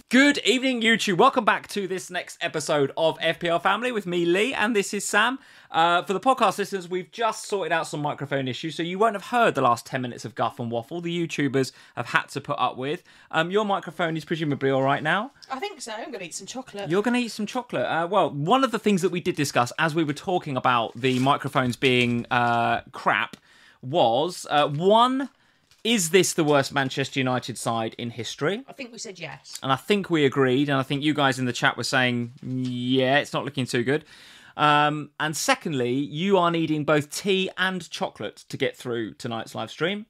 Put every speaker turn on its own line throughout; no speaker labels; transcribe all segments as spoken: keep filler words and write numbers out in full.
Good evening, YouTube. Welcome back to this next episode of F P L Family with me, Lee, and this is Sam. Uh, for the podcast listeners, we've just sorted out some microphone issues, so you won't have heard the last ten minutes of guff and waffle the YouTubers have had to put up with. Um, your microphone is presumably all right now?
I think so. I'm going to eat some chocolate.
You're going to eat some chocolate. Uh, well, one of the things that we did discuss as we were talking about the microphones being uh, crap was, uh, one... is this the worst Manchester United side in history?
I think we said yes.
And I think we agreed, and I think you guys in the chat were saying, yeah, it's not looking too good. Um, and secondly, you are needing both tea and chocolate to get through tonight's live stream.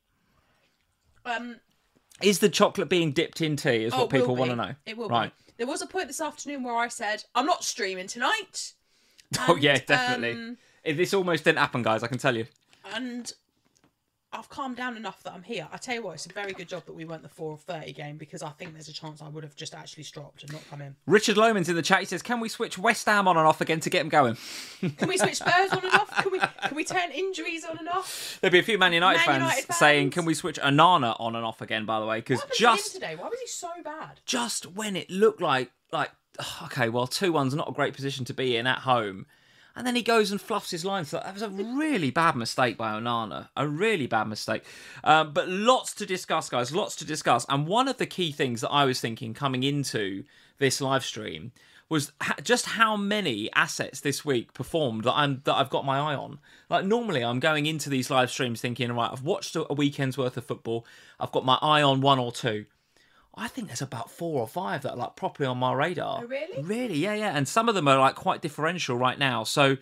Um,
Is the chocolate being dipped in tea, is
oh,
what people
will
want to
be.
know.
It will
right.
be. There was a point this afternoon where I said, I'm not streaming tonight.
oh,
And,
yeah, definitely.
Um,
This almost didn't happen, guys, I can tell you.
and... I've calmed down enough that I'm here. I tell you what, it's a very good job that we weren't the four thirty game because I think there's a chance I would have just actually stopped and not come in.
Richard Loman's in the chat. He says, can we switch West Ham on and off again to get them going?
Can we switch Spurs on and off? Can we can we turn injuries on and off?
There'll be a few Man United,
Man
fans,
United fans.
saying, can we switch Onana on and off again, by the way? Because
What happened
just...
to him today? Why was he so bad?
just when it looked like, like okay, well, two one's not a great position to be in at home. And then he goes and fluffs his lines. That was a really bad mistake by Onana. A really bad mistake. Um, but lots to discuss, guys. Lots to discuss. And one of the key things that I was thinking coming into this live stream was ha- just how many assets this week performed that I'm that I've got my eye on. Like normally, I'm going into these live streams thinking, right, I've watched a weekend's worth of football. I've got my eye on one or two. I think there's about four or five that are like properly on my radar.
Oh, really?
Really, yeah, yeah. And some of them are like quite differential right now. So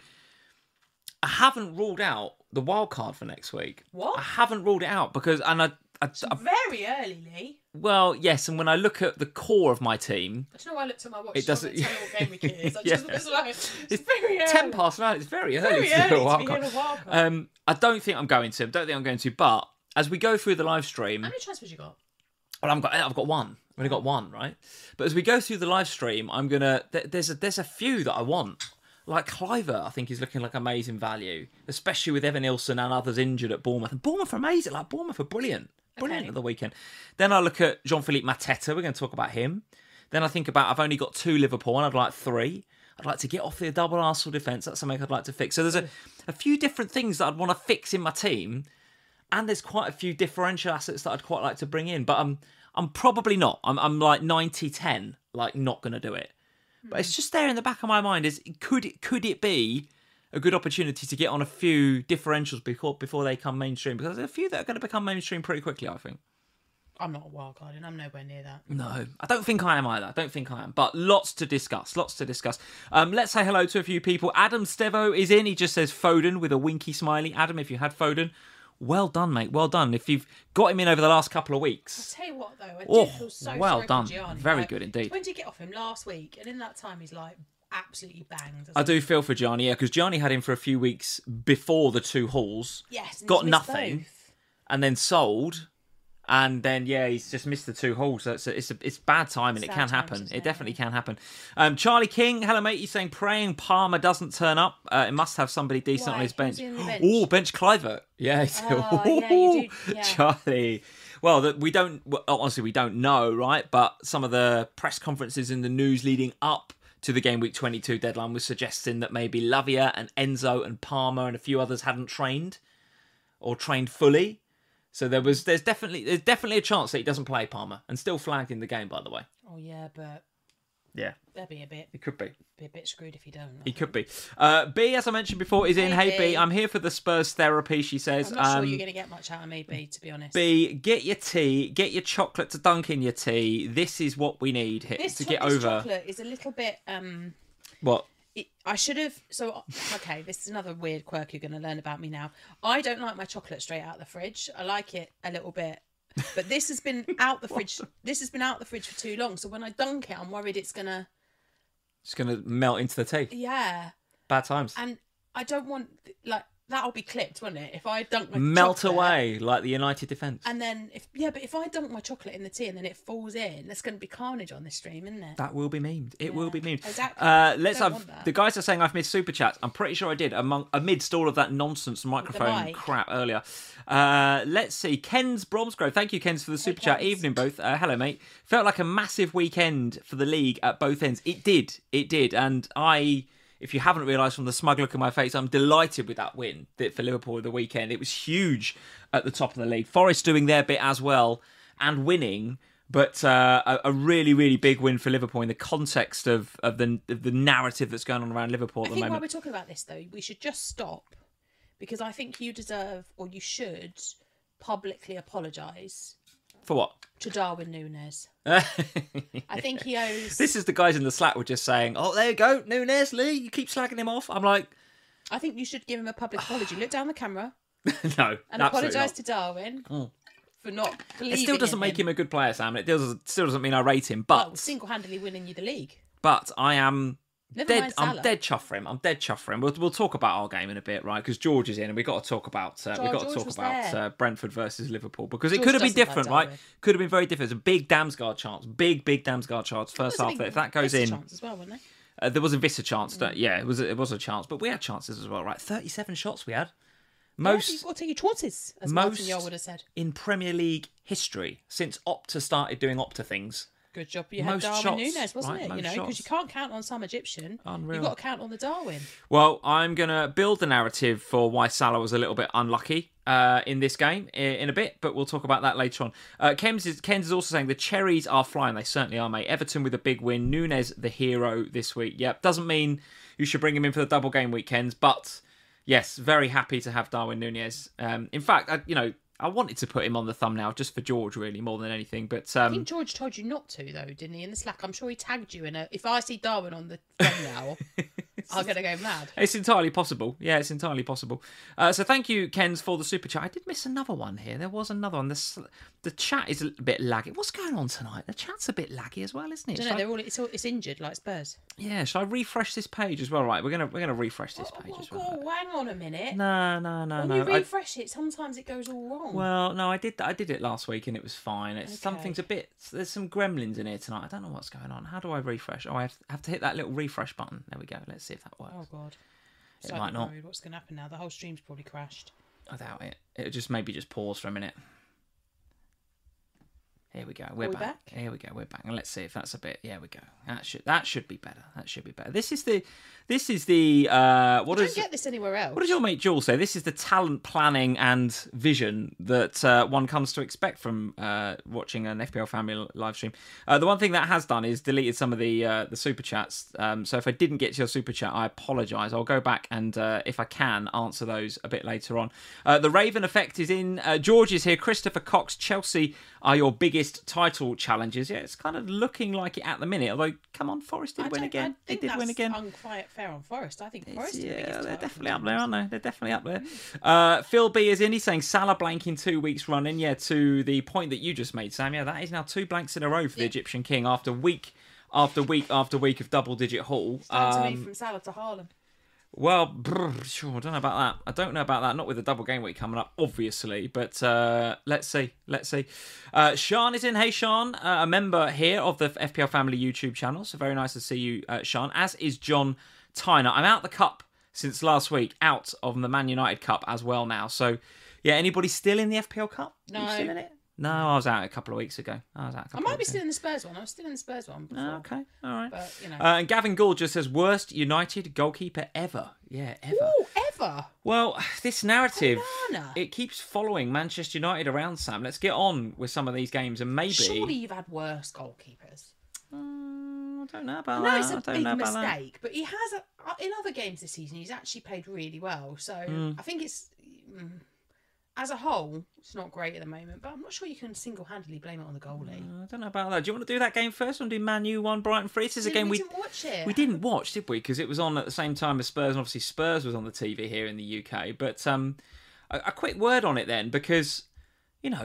I haven't ruled out the wild card for next week.
What?
I haven't ruled it out because, and I, I, I
Very early, Lee.
well, yes. And when I look at the core of my team,
I don't know why I looked at my watch.
It doesn't-
Tell me what game week it is. I
Yeah.
just was like, it's, very early.
ten past nine. It's very early.
Very
to do
early
a wild
to be
card.
in a wild card.
Um, I don't think I'm going to. I don't think I'm going to. But as we go through the live stream,
How many transfers you got?
well, I've got I've got one. I've only got one, right? But as we go through the live stream, I'm gonna th- there's a there's a few that I want. Like Cliver, I think is looking like amazing value, especially with Evan Nilsson and others injured at Bournemouth. And Bournemouth are amazing. Like Bournemouth are brilliant, brilliant
Okay.
at the weekend. Then I look at Jean-Philippe Mateta. We're going to talk about him. Then I think about I've only got two Liverpool and I'd like three. I'd like to get off the double Arsenal defence. That's something I'd like to fix. So there's a, a few different things that I'd want to fix in my team. And there's quite a few differential assets that I'd quite like to bring in. But I'm I'm probably not. I'm I'm like ninety ten, like not going to do it. But it's just there in the back of my mind is could it could it be a good opportunity to get on a few differentials before before they come mainstream? Because there's a few that are going to become mainstream pretty quickly, I think.
I'm not a wild card and I'm nowhere near that.
No, I don't think I am either. I don't think I am. But lots to discuss. Lots to discuss. Um, let's say hello to a few people. Adam Stevo is in. He just says Foden with a winky smiley. Adam, if you had Foden, well done, mate. Well done. If you've got him in over the last couple of weeks.
I'll tell you what, though, I
Oh,
do feel so
well
sorry
done.
for Gianni.
Very
Like,
good indeed.
When did you get off him last week? And in that time, he's like absolutely banged.
I do feel for Gianni, yeah, because Gianni had him for a few weeks before the two hauls.
Yes, and
got
he's missed
nothing,
both.
and then sold, and then yeah, he's just missed the two hauls. So it's a, it's, a, it's bad timing. It
Sad
can
times,
happen.
isn't
It
it?
definitely can happen. Um, Charlie King, hello mate. He's saying praying Palmer doesn't turn up. Uh, it must have somebody decent
Why?
on his
Who's
bench.
in the bench?
Oh, bench Cliver. Yeah. he's-
Oh, yeah, you do- yeah.
Charlie. Well, that we don't. Well, honestly, we don't know, right? But some of the press conferences in the news leading up to the game week twenty-two deadline was suggesting that maybe Lavia and Enzo and Palmer and a few others hadn't trained or trained fully. So there was, there's definitely, there's definitely a chance that he doesn't play Palmer, and still flagged in the game, by the way.
Oh, yeah, but
Yeah,
they'll be a bit,
it could be.
be a bit screwed if you don't. I
He
think.
could be. Uh, B, as I mentioned before, is in.
Hey,
Hey B,
B.
I'm here for the Spurs therapy. She says.
I'm not sure
Um,
you're going to get much out of me, B, to be honest.
B, get your tea, get your chocolate to dunk in your tea. This is what we need here
this
to
cho-
get
this
over.
chocolate is a little bit... um.
What?
It, I should have... So, okay, this is another weird quirk you're going to learn about me now. I don't like my chocolate straight out of the fridge. I like it a little bit. But this has been out the fridge. This has been out the fridge for too long. So when I dunk it, I'm worried it's going to...
It's gonna melt into the tea.
Yeah.
Bad times.
And I don't want... Like, that'll be clipped, won't it? If I dunk my
Melt
chocolate,
away like the United defence.
and then if yeah, but if I dunk my chocolate in the tea and then it falls in, there's going to be carnage on this stream, isn't it?
That will be memed. It will be memed.
Exactly.
Uh, let's
Don't
have
want that.
the guys are saying I've missed super chats. I'm pretty sure I did among amidst all of that nonsense microphone
mic.
crap earlier. Uh, let's see. Ken's Bromsgrove. Thank you, Ken's, for the super chat.
Kens.
Evening, both. Uh, hello, mate. Felt like a massive weekend for the league at both ends. It did. It did. And I, if you haven't realised from the smug look on my face, I'm delighted with that win that for Liverpool at the weekend. It was huge at the top of the league. Forest doing their bit as well and winning. But uh, a, a really, really big win for Liverpool in the context of, of the of the narrative that's going on around Liverpool at
I
the
think while
moment.
we're talking about this, though, we should just stop because I think you deserve, or you should, publicly apologise
For what?
to Darwin Núñez.
I
I think he owes.
This is the guys in the Slack were just saying, oh, there you go, Núñez, Lee, you keep slagging him off. I'm like,
I think you should give him a public apology. Look down the camera
no,
and apologise to Darwin
Mm.
for not believing.
It still doesn't
in
make
him.
him a good player, Sam. It doesn't, still doesn't mean I rate him, but
Well, single-handedly winning you the league.
but I am
Never
dead.
mind
I'm
Salah.
dead chuffed for him. I'm dead chuffed for him. We'll, we'll talk about our game in a bit, right? Because George is in, and we've got to talk about uh, we've got
George
to talk
was
about
there.
uh, Brentford versus Liverpool because it
George
could have been
doesn't like
different, right?
Darwin.
Could have been very different. It's a big Damsgaard chance, big big Damsgaard chance first
There was
half.
a
That
big
if that goes
Vista
in,
chance as well, wasn't there?
uh, there was a Vista chance. That, yeah, it was it was a chance, but we had chances as well, right? thirty-seven shots we had. Most
Yeah, you've got to take your chances, as
most-
Martin Yole would have said.
in Premier League history since Opta started doing Opta things.
Good job you had
Most
Darwin
shots,
Núñez, wasn't
right,
it? You
most
know, because
shots.
you can't count on some Egyptian.
Unreal.
You've got to count on the Darwin.
Well, I'm going to build the narrative for why Salah was a little bit unlucky uh, in this game i- in a bit, but we'll talk about that later on. Uh, Ken's, is, Ken's is also saying the cherries are flying. They certainly are, mate. Everton with a big win. Núñez, the hero this week. Yep, doesn't mean you should bring him in for the double game weekends, but yes, very happy to have Darwin Núñez. Um, in fact, I, you know, I wanted to put him on the thumbnail just for George, really, more than anything. But
I
um,
think George told you not to, though, didn't he? In the Slack, I'm sure he tagged you in a. If I see Darwin on the thumbnail, I'm gonna go mad.
it's entirely possible. Yeah, it's entirely possible. Uh, so thank you, Kens, for the super chat. I did miss another one here. There was another one. The, the chat is a bit laggy. What's going on tonight? The chat's a bit laggy as well, isn't it?
I don't
Shall
know.
I-
They're all. It's all. It's injured like Spurs.
yeah, shall I refresh this page as well? Right, we're gonna we're gonna refresh this page
Oh,
as well.
oh, hang on a minute.
No, no, no,
when
no.
you
I-
refresh it, sometimes it goes all wrong.
well, no, I did I did it last week and it was fine. It's
Okay.
something's a bit. There's some gremlins in here tonight. I don't know what's going on. How do I refresh? Oh, I have, have to hit that little refresh button. There we go. Let's see if that works.
oh God.
It
Slightly
might not.
worried what's going to happen now? The whole stream's probably crashed.
I doubt it. It'll just maybe just pause for a minute. Here we go. We're
we
back.
back?
Here we go. We're back. And let's see if that's a bit. Yeah, we go. That should that should be better. That should be better. This is the this is the uh what
You
is
don't get this anywhere else.
what does your mate Jules say? This is the talent planning and vision that uh, one comes to expect from uh, watching an F P L Family live stream. Uh, the one thing that has done is deleted some of the uh, the super chats. Um, so if I didn't get to your super chat, I apologise. I'll go back and uh, if I can answer those a bit later on. Uh, the Raven effect is in. Uh, George is here. Christopher Cox. Chelsea are your biggest title challenges. Yeah, it's kind of looking like it at the minute. Although, come on, Forest did
I
win
don't-
again.
I
They
think
did
that's
win again.
unquite fair on Forest. I think Forest are the
Yeah,
biggest
they're
title
definitely up there,
contenders.
aren't they? They're definitely up there. Uh, Phil B is in. He's saying Salah blank in two weeks running. Yeah, to the point that you just made, Sam. Yeah, that is now two blanks in a row for the
Yeah.
Egyptian King after week after week after week of double-digit haul.
Down to
Um,
me from Salah to Haaland.
well, brr, sure, I don't know about that. I don't know about that. Not with the double game week coming up, obviously. But uh, let's see. Let's see. Uh, Sean is in. Hey, Sean, uh, a member here of the F P L Family YouTube channel. So very nice to see you, uh, Sean. As is John Tyner. I'm out the cup since last week. Out of the Man United Cup as well now. So, yeah, anybody still in the F P L Cup? Are you
No.
still in it? No, I was out a couple of weeks ago. I was out a
I
couple
might
of
be
weeks
still
ago.
in the Spurs one. I was still in the Spurs one before.
Oh, okay, all right.
But, you know.
Uh, and Gavin Gould just says, worst United goalkeeper ever. Yeah, ever.
Ooh, ever.
Well, this narrative,
Banana.
it keeps following Manchester United around, Sam. Let's get on with some of these games and maybe...
Surely you've had worse goalkeepers.
Mm, I don't know about
I know
that.
it's a
I don't
big
know about that.
mistake, but he has, a, in other games this season, he's actually played really well. So
Hmm.
I think it's, mm, as a whole, it's not great at the moment, but I'm not sure you can single-handedly blame it on the goalie.
I don't know about that. Do you want to do that game first? Want to do Man U one, Brighton three? This is a game we...
didn't watch it.
We didn't watch, did we? Because it was on at the same time as Spurs, and obviously Spurs was on the T V here in the U K. But um, a, a quick word on it then, because, you know,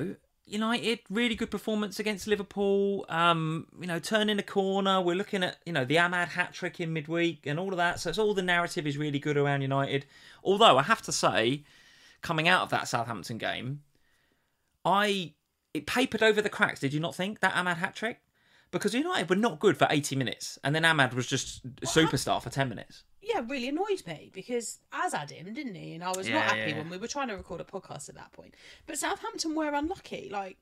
United, really good performance against Liverpool. Um, you know, turning a corner. We're looking at, you know, the Ahmad hat-trick in midweek and all of that. So it's all the narrative is really good around United. Although, I have to say, coming out of that Southampton game, I it papered over the cracks, did you not think, that Ahmad hat-trick? Because United were not good for eighty minutes, and then Ahmad was just a superstar for ten minutes.
Yeah, really annoyed me because Az had him, didn't he? And I was
Yeah,
not happy
yeah, yeah.
when we were trying to record a podcast at that point. But Southampton were unlucky. Like,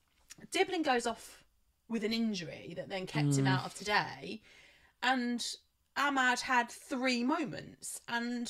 Diblin goes off with an injury that then kept
Mm.
him out of today, and Ahmad had three moments. And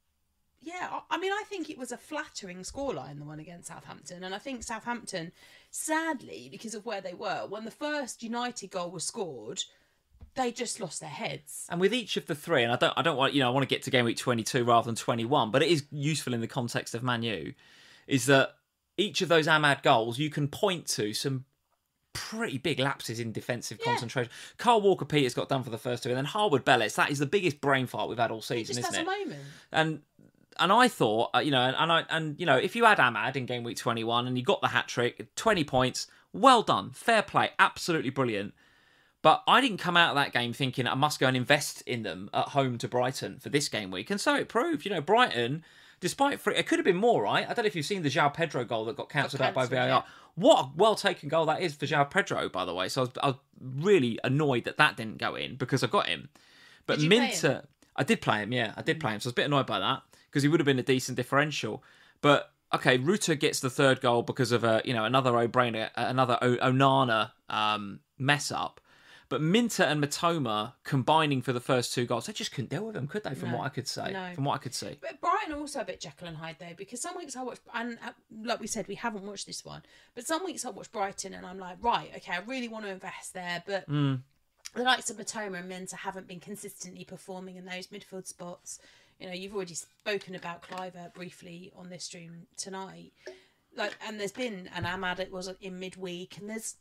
yeah, I I mean, I think it was a flattering scoreline, the one against Southampton. And I think Southampton, sadly, because of where they were, when the first United goal was scored, they just lost their heads.
And with each of the three, and I don't, I don't want, you know, I want to get to game week twenty-two rather than twenty-one, but it is useful in the context of Man U, is that each of those Ahmad goals, you can point to some pretty big lapses in defensive
Yeah.
concentration. Carl Walker-Peters got done for the first two, and then Harwood Bellis, that is the biggest brain fart we've had all
He
season,
just has
isn't
a
it?
moment.
And and I thought, uh, you know, and, and I and you know, if you had Ahmad in game week twenty-one and you got the hat trick, twenty points, well done, fair play, absolutely brilliant. But I didn't come out of that game thinking I must go and invest in them at home to Brighton for this game week, and so it proved. You know, Brighton, despite free, it could have been more, right? I don't know if you've seen the João Pedro goal that got cancelled out by V A R.
cancelled,
What a well taken goal that is for João Pedro, by the way. So I was, I was really annoyed that that didn't go in because I got him. But
Did you play
Minter, I did play him, yeah, I did play him. So I was a bit annoyed by that because he would have been a decent differential. But okay, Ruta gets the third goal because of a you know another O'Brien, another o- Onana um, mess up. But Minter and Matoma combining for the first two goals, they just couldn't deal with them, could they? From
No.
what I could say,
No.
from what I could see.
But Brighton are also a bit Jekyll and Hyde though, because some weeks I watch, and uh, like we said, we haven't watched this one, but some weeks I watch Brighton and I'm like, right, okay, I really want to invest there, but
Mm.
the likes of Matoma and Minter haven't been consistently performing in those midfield spots. You know, you've already spoken about Cliver briefly on this stream tonight, like, and there's been an Ahmad, it was in midweek, and there's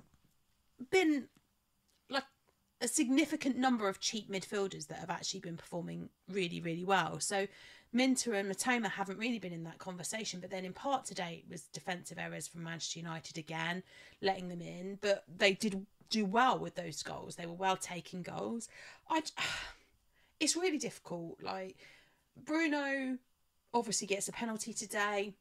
been like a significant number of cheap midfielders that have actually been performing really, really well. So Minter and Matoma haven't really been in that conversation, but then in part today it was defensive errors from Manchester United again, letting them in, but they did do well with those goals. They were well taken goals. I, it's really difficult. Like, Bruno obviously gets a penalty today.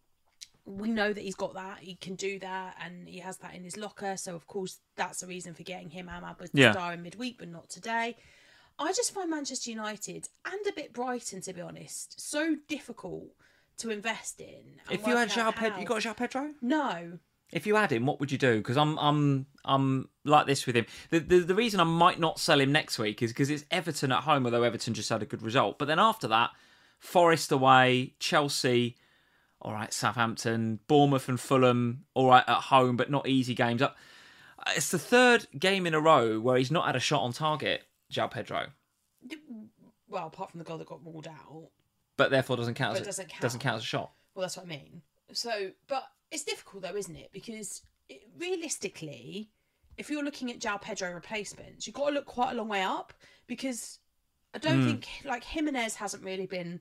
We know that he's got that, he can do that, and he has that in his locker. So of course that's the reason for getting him. Ahmad was the
Yeah.
star in midweek, but not today. I just find Manchester United and a bit Brighton, to be honest, so difficult to invest in. and
If you
work
had
out
João Pedro,
how.
you got João Pedro?
No,
If you had him, what would you do? Because I'm, I'm, I'm like this with him. The, the the reason I might not sell him next week is because it's Everton at home, although Everton just had a good result. But then after that, Forest away, Chelsea, all right, Southampton, Bournemouth and Fulham, all right at home, but not easy games. Uh, It's the third game in a row where he's not had a shot on target, João Pedro,
well, apart from the goal that got ruled out.
but therefore doesn't count.
But
as
it
a,
doesn't count.
doesn't count as a shot.
Well, that's what I mean. So, but it's difficult though, isn't it? Because it, realistically, if you're looking at João Pedro replacements, you've got to look quite a long way up, because I don't
Mm.
think, like, Jimenez hasn't really been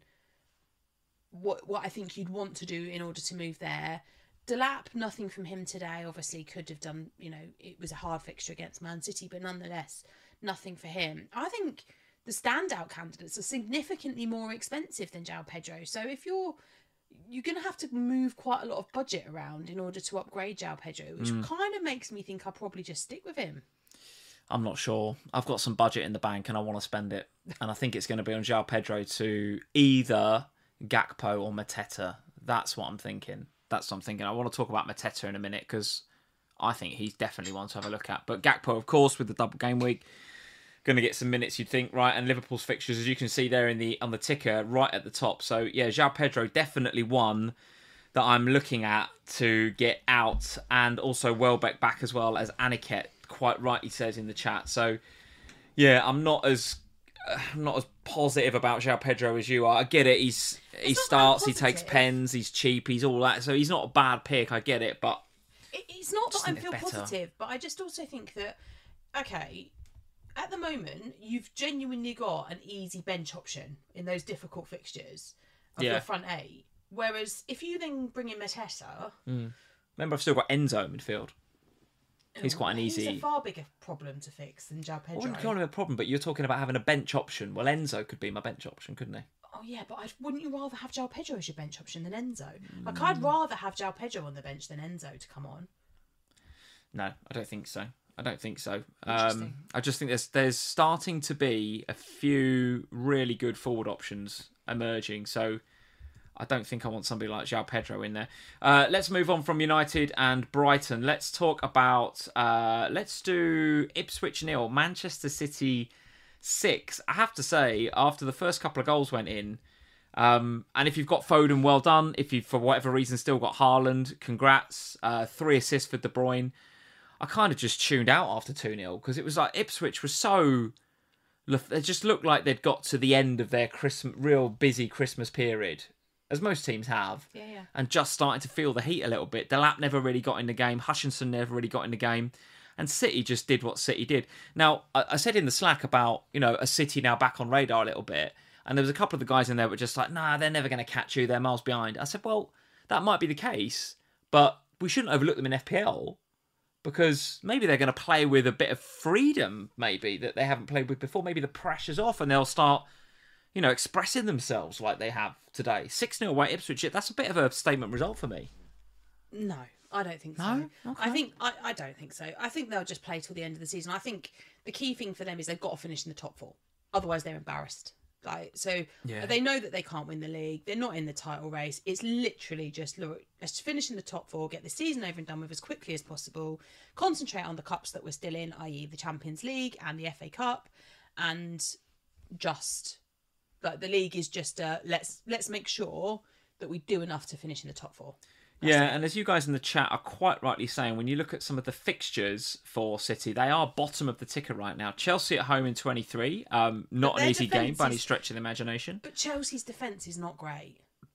what what I think you'd want to do in order to move there. Delap, nothing from him today. Obviously, could have done, you know, it was a hard fixture against Man City, but nonetheless, nothing for him. I think the standout candidates are significantly more expensive than João Pedro. So if you're you're going to have to move quite a lot of budget around in order to upgrade João Pedro, which kind of makes me think I'll probably just stick with him.
I'm not sure. I've got some budget in the bank and I want to spend it. And I think it's going to be on João Pedro to either Gakpo or Mateta. That's what I'm thinking. That's what I'm thinking. I want to talk about Mateta in a minute because I think he's definitely one to have a look at. But Gakpo, of course, with the double game week, going to get some minutes, you'd think, right? And Liverpool's fixtures, as you can see there in the on the ticker, right at the top. So, yeah, João Pedro, definitely one that I'm looking at to get out. And also Welbeck back as well, as Aniket quite rightly says in the chat. So, yeah, I'm not as uh, I'm not as positive about João Pedro as you are. I get it. He's he
not that
starts, he takes
positive.
pens, he's cheap, he's all that. So he's not a bad pick. I get it, but
It, it's not that
Just
I
a bit
feel
better.
positive, but I just also think that, okay, at the moment, you've genuinely got an easy bench option in those difficult fixtures of
Yeah.
your front eight. Whereas if you then bring in Mateta,
Remember, I've still got Enzo in midfield. He's quite an
He's
easy...
a far bigger problem to fix than João
I
Pedro.
wouldn't call him a problem, but you're talking about having a bench option. Well, Enzo could be my bench option, couldn't he?
Oh, yeah, but I'd, wouldn't you rather have João Pedro as your bench option than Enzo? Mm. Like, I'd rather have João Pedro on the bench than Enzo to come on.
No, I don't think so. I don't think so. Um, I just think there's there's starting to be a few really good forward options emerging. So I don't think I want somebody like João Pedro in there. Uh, let's move on from United and Brighton. Let's talk about... Uh, let's do Ipswich nil, Manchester City six. I have to say, after the first couple of goals went in, um, and if you've got Foden, well done. If you've, for whatever reason, still got Haaland, congrats. Uh, three assists for De Bruyne. I kind of just tuned out after two nil because it was like Ipswich was so... They just looked like they'd got to the end of their Christmas, real busy Christmas period, as most teams have,
yeah, yeah.
and just starting to feel the heat a little bit. Delap never really got in the game. Hutchinson never really got in the game. And City just did what City did. Now, I, I said in the Slack about, you know, a City now back on radar a little bit, and there was a couple of the guys in there were just like, nah, they're never going to catch you. They're miles behind. I said, well, that might be the case, but we shouldn't overlook them in F P L because maybe they're going to play with a bit of freedom, maybe, that they haven't played with before. Maybe the pressure's off and they'll start... you know, expressing themselves like they have today. six nil away Ipswich, that's a bit of a statement result for me.
No, I don't think
no?
so.
Okay.
I think I, I don't think so. I think they'll just play till the end of the season. I think the key thing for them is they've got to finish in the top four. Otherwise, they're embarrassed. Like so,
yeah.
They know that they can't win the league. They're not in the title race. It's literally just look, let's finish in the top four, get the season over and done with as quickly as possible. Concentrate on the cups that we're still in, that is, the Champions League and the F A Cup, and just. Like the league is just uh, let's let's make sure that we do enough to finish in the top four. That's
yeah,
it.
And as you guys in the chat are quite rightly saying, when you look at some of the fixtures for City, they are bottom of the ticker right now. Chelsea at home in twenty-three, um, not an easy game by any stretch of the imagination.
But Chelsea's defence is not great.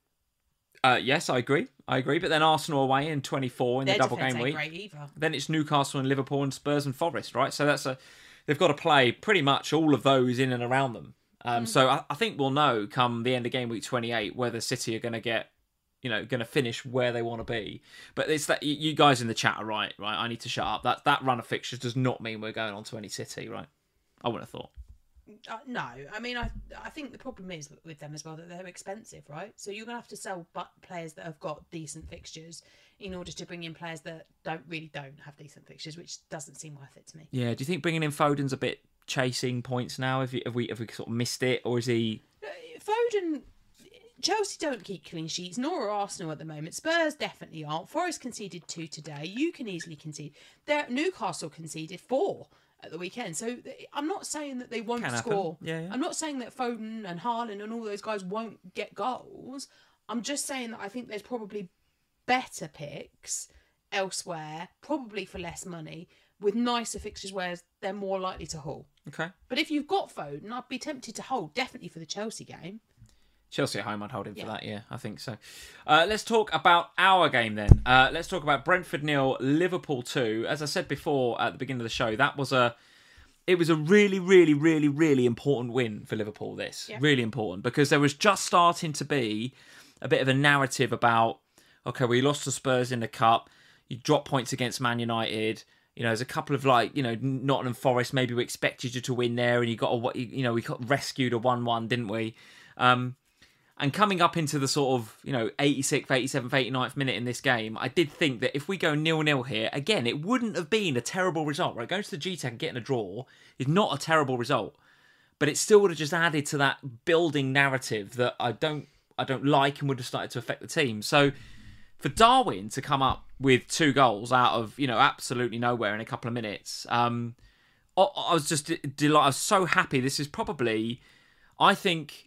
Uh, yes, I agree. I agree. But then Arsenal away in twenty-four in
Their
the double
defence
game
ain't
week.
Great either.
Then it's Newcastle and Liverpool and Spurs and Forest, right? So that's a they've got to play pretty much all of those in and around them. Um, mm. So I, I think we'll know come the end of game week twenty-eight whether City are going to get, you know, going to finish where they want to be. But it's that you guys in the chat are right, right? I need to shut up. That that run of fixtures does not mean we're going on to any City, right? I wouldn't have thought.
Uh, no, I mean, I I think the problem is with them as well that they're expensive, right? So you're going to have to sell players that have got decent fixtures in order to bring in players that don't really don't have decent fixtures, which doesn't seem worth it to me.
Yeah, do you think bringing in Foden's a bit chasing points now? Have, you, have we have we sort of missed it, or is he?
Foden, Chelsea don't keep clean sheets, nor are Arsenal at the moment. Spurs definitely aren't. Forest conceded two today. You can easily concede. There, Newcastle conceded four at the weekend. So I'm not saying that they won't
Can
score.
Yeah, yeah.
I'm not saying that Foden and Haaland and all those guys won't get goals. I'm just saying that I think there's probably better picks elsewhere, probably for less money, with nicer fixtures where they're more likely to haul.
Okay.
But if you've got Foden, I'd be tempted to hold, definitely for the Chelsea game.
Chelsea at home, I'd hold him
yeah.
for that, yeah, I think so. Uh, let's talk about our game then. Uh, let's talk about Brentford nil, Liverpool two. As I said before at the beginning of the show, that was a... It was a really, really, really, really important win for Liverpool, this. Yeah. Really important, because there was just starting to be a bit of a narrative about, okay, we lost to Spurs in the Cup, you dropped points against Man United, you know, there's a couple of, like, you know, Nottingham Forest, maybe we expected you to win there, and you got a, you know, we got rescued a one one, didn't we? Um, and coming up into the sort of, you know, eighty-sixth, eighty-seventh, eighty-ninth minute in this game, I did think that if we go nil nil here, again, it wouldn't have been a terrible result, right? Going to the G TAC and getting a draw is not a terrible result, but it still would have just added to that building narrative that I don't, I don't like and would have started to affect the team. So for Darwin to come up with two goals out of, you know, absolutely nowhere in a couple of minutes, um, I, I was just delighted. I was so happy. This is probably, I think,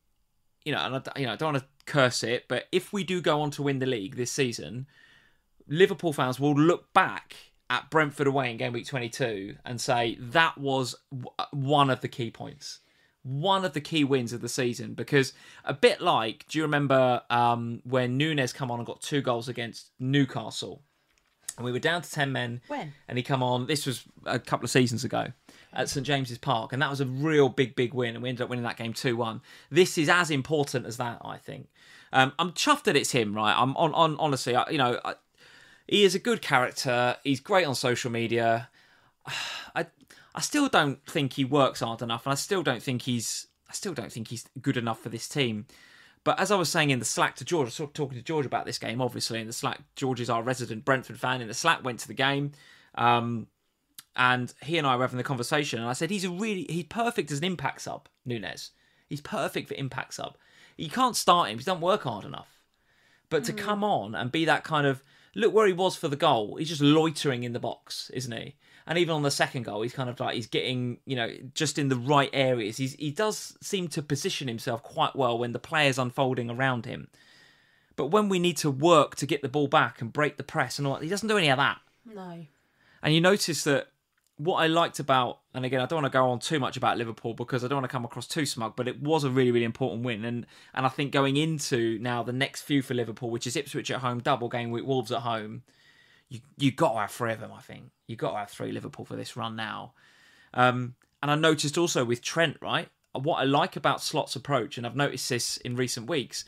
you know, and I, you know, I don't want to curse it, but if we do go on to win the league this season, Liverpool fans will look back at Brentford away in game week twenty-two and say that was one of the key points, one of the key wins of the season. Because a bit like, do you remember um, when Nunes come on and got two goals against Newcastle? And we were down to ten men.
When?
And he come on, this was a couple of seasons ago, at St James's Park. And that was a real big, big win. And we ended up winning that game two one. This is as important as that, I think. Um, I'm chuffed that it's him, right? I'm on, on honestly, I, you know, I, He is a good character. He's great on social media. I I still don't think he works hard enough, and I still don't think he's I still don't think he's good enough for this team. But as I was saying in the Slack to George, I was sort of talking to George about this game, obviously, in the Slack. George is our resident Brentford fan. In the Slack, went to the game. Um, and he and I were having the conversation. And I said, he's a really, he's perfect as an impact sub, Nunes. He's perfect for impact sub. You can't start him. He doesn't work hard enough. But to mm. come on and be that kind of, look where he was for the goal. He's just loitering in the box, isn't he? And even on the second goal, he's kind of like, he's getting, you know, just in the right areas. He's, he does seem to position himself quite well when the player's unfolding around him. But when we need to work to get the ball back and break the press and all that, he doesn't do any of that.
No.
And you notice that what I liked about, and again, I don't want to go on too much about Liverpool because I don't want to come across too smug, but it was a really, really important win. And and I think going into now the next few for Liverpool, which is Ipswich at home, double game week, Wolves at home, you you got to have three of them, I think. You got to have three Liverpool for this run now. Um, and I noticed also with Trent, right, what I like about Slot's approach, and I've noticed this in recent weeks,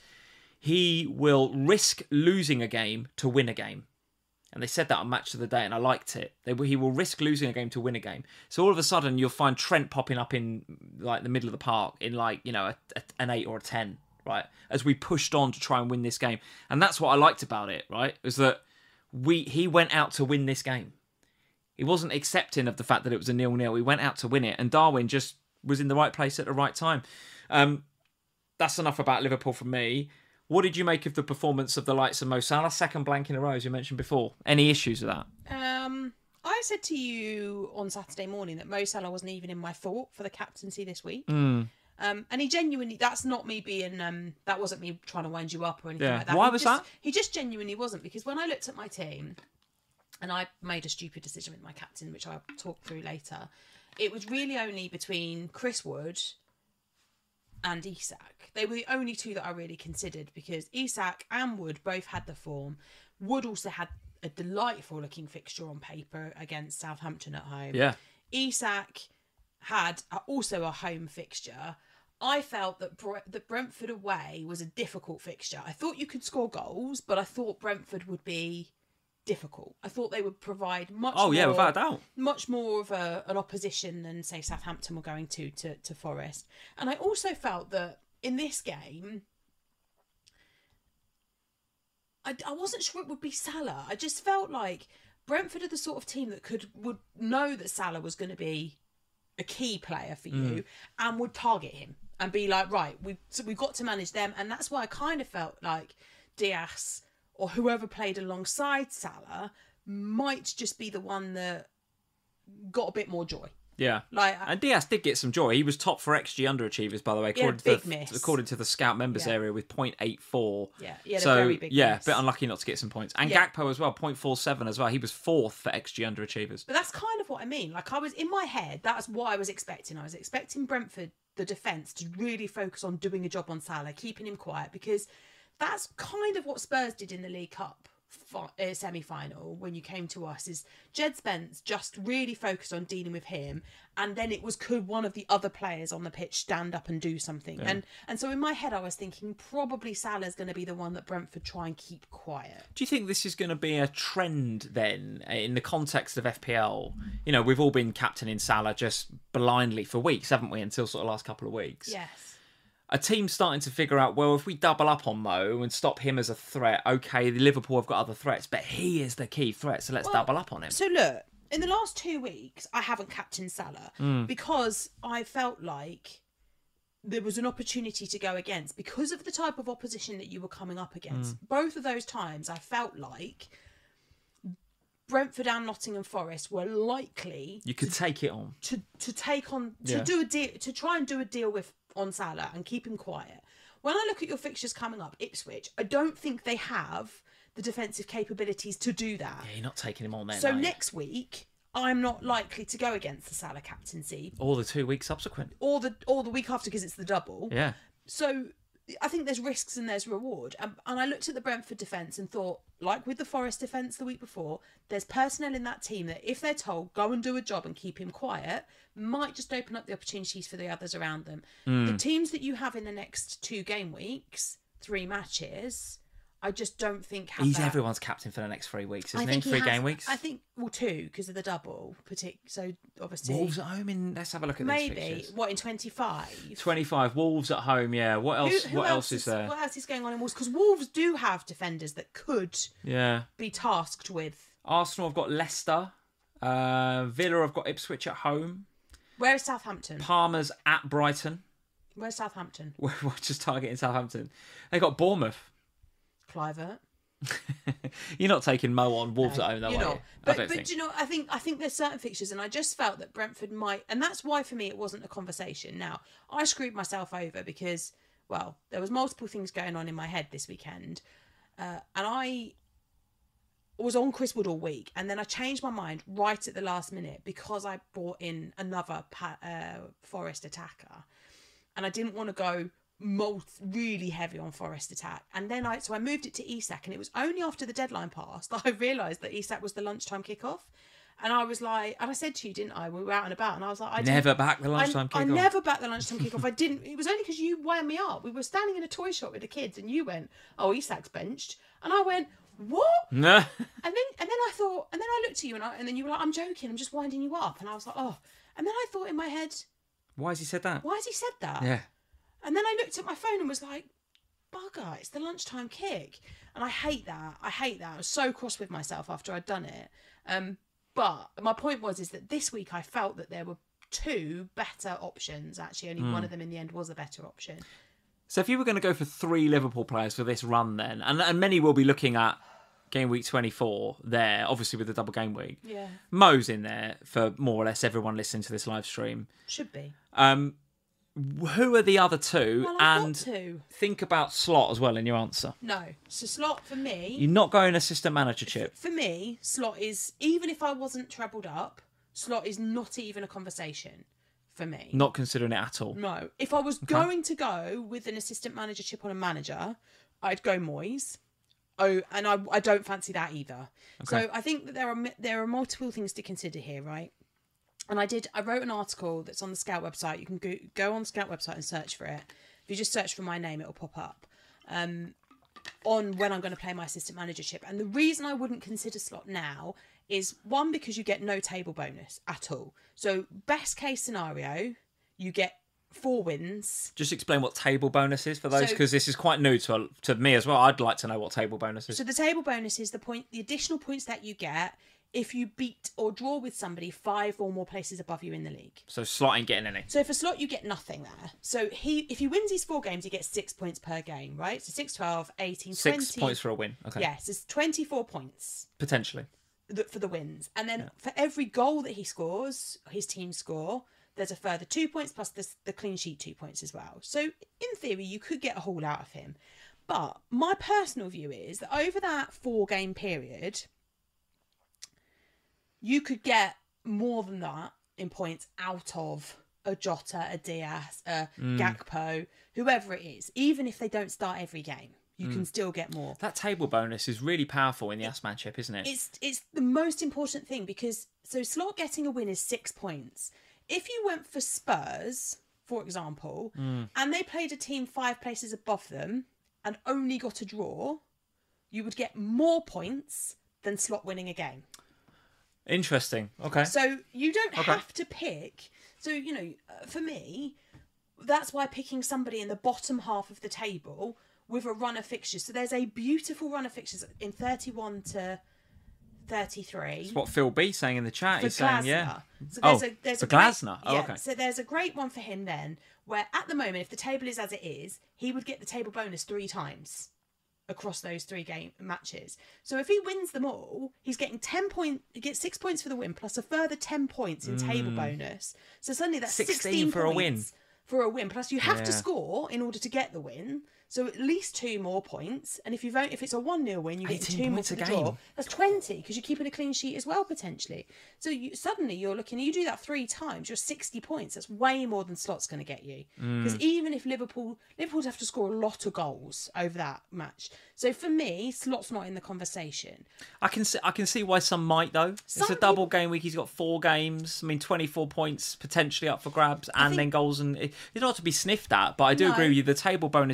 he will risk losing a game to win a game. And they said that on Match of the Day, and I liked it. They, he will risk losing a game to win a game. So all of a sudden, you'll find Trent popping up in like the middle of the park in like, you know, a, a, an eight or a ten, right? As we pushed on to try and win this game. And that's what I liked about it, right? Was that we he went out to win this game. He wasn't accepting of the fact that it was a nil-nil. He went out to win it. And Darwin just was in the right place at the right time. Um, that's enough about Liverpool from me. What did you make of the performance of the likes of Mo Salah? Second blank in a row, as you mentioned before. Any issues with that?
Um, I said to you on Saturday morning that Mo Salah wasn't even in my thought for the captaincy this week.
Mm.
Um, and he genuinely, that's not me being, um, that wasn't me trying to wind you up or anything
yeah.
like that.
Why
he
was
just,
that?
He just genuinely wasn't, because when I looked at my team, and I made a stupid decision with my captain, which I'll talk through later, it was really only between Chris Wood and Isak. They were the only two that I really considered, because Isak and Wood both had the form. Wood also had a delightful looking fixture on paper against Southampton at home.
Yeah.
Isak had also a home fixture. I felt that Bre- that Brentford away was a difficult fixture. I thought you could score goals, but I thought Brentford would be difficult. I thought they would provide much
oh,
more,
yeah, without a doubt.
much more of a, an opposition than, say, Southampton were going to, to to Forest. And I also felt that in this game, I, I wasn't sure it would be Salah. I just felt like Brentford are the sort of team that could would know that Salah was going to be a key player for you mm. and would target him and be like, right, we've, so we've got to manage them. And that's why I kind of felt like Diaz or whoever played alongside Salah might just be the one that got a bit more joy.
Yeah.
Like,
and Diaz did get some joy. He was top for X G underachievers, by the way, according,
big
to,
miss.
the, according to the Scout members
yeah.
area with point eight four.
Yeah, he had
so,
a very big
yeah,
miss.
bit unlucky not to get some points. And yeah. Gakpo as well, point four seven as well. He was fourth for X G underachievers.
But that's kind of what I mean. Like, I was, in my head, that's what I was expecting. I was expecting Brentford, the defence, to really focus on doing a job on Salah, keeping him quiet, because that's kind of what Spurs did in the League Cup uh, semi-final when you came to us. Is Jed Spence just really focused on dealing with him, and then it was, could one of the other players on the pitch stand up and do something? Yeah. And and so in my head I was thinking probably Salah's going to be the one that Brentford try and keep quiet.
Do you think this is going to be a trend then in the context of F P L? You know, we've all been captaining Salah just blindly for weeks, haven't we, until sort of last couple of weeks?
Yes.
A team starting to figure out, well, if we double up on Mo and stop him as a threat, okay, the Liverpool have got other threats, but he is the key threat, so let's
well,
double up on him.
So look, in the last two weeks, I haven't captained Salah
mm.
because I felt like there was an opportunity to go against because of the type of opposition that you were coming up against. Mm. Both of those times, I felt like Brentford and Nottingham Forest were likely
you could
to,
take it on
to to take on to
yeah.
do a deal to try and do a deal with on Salah and keep him quiet. When I look at your fixtures coming up, Ipswich, I don't think they have the defensive capabilities to do that.
Yeah, you're not taking him on there.
So next week, I'm not likely to go against the Salah captaincy,
or the two weeks subsequent,
or the or the week after because it's the double.
Yeah.
So I think there's risks and there's reward. And, and I looked at the Brentford defence and thought, like with the Forest defence the week before, there's personnel in that team that if they're told, go and do a job and keep him quiet, might just open up the opportunities for the others around them. Mm. The teams that you have in the next two game weeks, three matches, I just don't think have
He's
that.
everyone's captain for the next three weeks, isn't
I think
he?
he
Three
has-
game weeks.
I think well two because of the double. Partic- so obviously
Wolves at home in. Let's have a look at these
maybe
fixtures.
what in twenty-five.
twenty-five Wolves at home. Yeah. What else?
Who, who
what else is there?
What else is going on in Wolves? Because Wolves do have defenders that could
Yeah.
be tasked with.
Arsenal have got Leicester. Uh, Villa have got Ipswich at home.
Where is Southampton?
Palmer's at Brighton.
Where's Southampton?
We're just targeting Southampton. They got Bournemouth.
Clivert.
You're not taking Mo on Wolves
No,
at home, though,
you're
are
not.
you?
But,
I don't
but
think.
do you know, I think I think there's certain fixtures, and I just felt that Brentford might, and that's why for me it wasn't a conversation. Now I screwed myself over because, well, there was multiple things going on in my head this weekend, uh, and I was on Chris Wood all week, and then I changed my mind right at the last minute because I brought in another pa- uh, Forest attacker, and I didn't want to go molt really heavy on Forest attack, and then I so I moved it to Isak, and it was only after the deadline passed that I realised that Isak was the lunchtime kickoff, and I was like, and I said to you, didn't I? We were out and about, and I was like, I
Never
didn't-
back the lunchtime
I, I
kickoff.
never backed the lunchtime kickoff. I didn't. It was only because you wound me up. We were standing in a toy shop with the kids, and you went, "Oh, Isak's benched," and I went, "What?"
No.
And then and then I thought, and then I looked at you, and I, and then you were like, "I'm joking. I'm just winding you up," and I was like, "Oh," and then I thought in my head,
Why has he said that?
"Why has he said that?"
Yeah.
And then I looked at my phone and was like, bugger, it's the lunchtime kick. And I hate that. I hate that. I was so cross with myself after I'd done it. Um, but my point was is that this week I felt that there were two better options. Actually, only one of them in the end was a better option.
So if you were going to go for three Liverpool players for this run then, and, and many will be looking at game week twenty-four there, obviously with the double game week.
Yeah.
Mo's in there for more or less everyone listening to this live stream.
Should be.
Um, who are the other two?
Well, I've
and
got two.
think about Slot as well in your answer.
No. So Slot for me...
You're not going assistant manager chip.
For me, Slot is... Even if I wasn't trebled up, Slot is not even a conversation for me.
Not considering it at all.
No. If I was going to go with an assistant manager chip on a manager, I'd go Moyes. Oh, and I, I don't fancy that either.
Okay.
So I think that there are there are multiple things to consider here, right? And I did. I wrote an article that's on the Scout website. You can go go on the Scout website and search for it. If you just search for my name, it'll pop up. Um, on when I'm going to play my assistant manager chip. And the reason I wouldn't consider Slot now is one, because you get no table bonus at all. So best case scenario, you get four wins.
Just explain what table bonus is for those,
So-
because this is quite new to to me as well. I'd like to know what table bonus is.
So the table bonus is the point, the additional points that you get if you beat or draw with somebody five or more places above you in the league.
So Slot ain't getting any.
So for Slot, you get nothing there. So he, if he wins these four games, he gets six points per game, right? So six, twelve, eighteen,
Six
twenty.
points for a win. Okay.
Yes, it's twenty-four points
Potentially.
th- for the wins. And then for every goal that he scores, his team score, there's a further two points plus the, the clean sheet two points as well. So in theory, you could get a haul out of him. But my personal view is that over that four game period, you could get more than that in points out of a Jota, a Diaz, a Gakpo, whoever it is. Even if they don't start every game, you can still get more.
That table bonus is really powerful in the Assmanship, isn't it?
It's it's the most important thing because so Slot getting a win is six points. If you went for Spurs, for example, and they played a team five places above them and only got a draw, you would get more points than Slot winning a game.
Interesting. Okay.
So you don't
Okay.
have to pick. So, you know, uh, for me, that's why picking somebody in the bottom half of the table with a run of fixtures. So there's a beautiful run of fixtures in thirty-one to thirty-three.
That's what Phil B saying in the chat.
For
He's saying,
Glasner.
yeah.
So
Oh,
there's a, there's
for
a great-
Glasner. Oh,
yeah,
okay.
So there's a great one for him then, where at the moment, if the table is as it is, he would get the table bonus three times across those three game matches. So if he wins them all, he's getting ten point. He gets six points for the win plus a further ten points in table bonus. So suddenly that's
sixteen
sixteen
for a win.
points for a win. Plus you have to
Yeah.
score in order to get the win. So at least two more points. And if you vote, if it's a one nil win, you get
eighteen
two more
points
for
a
the
game.
draw. That's twenty because you're keeping a clean sheet as well potentially. So you, suddenly you're looking. You do that three times, you're sixty points. That's way more than Slot's going to get you. Because
Mm.
even if Liverpool, Liverpool have to score a lot of goals over that match. So for me, Slot's not in the conversation.
I can see, I can see why some might though. It's
Some
a double game week. He's got four games. I mean, twenty-four points potentially up for grabs, and
think-
then goals. And it, it's not to be sniffed at, but I do
No.
agree with you. The table bonus is a bit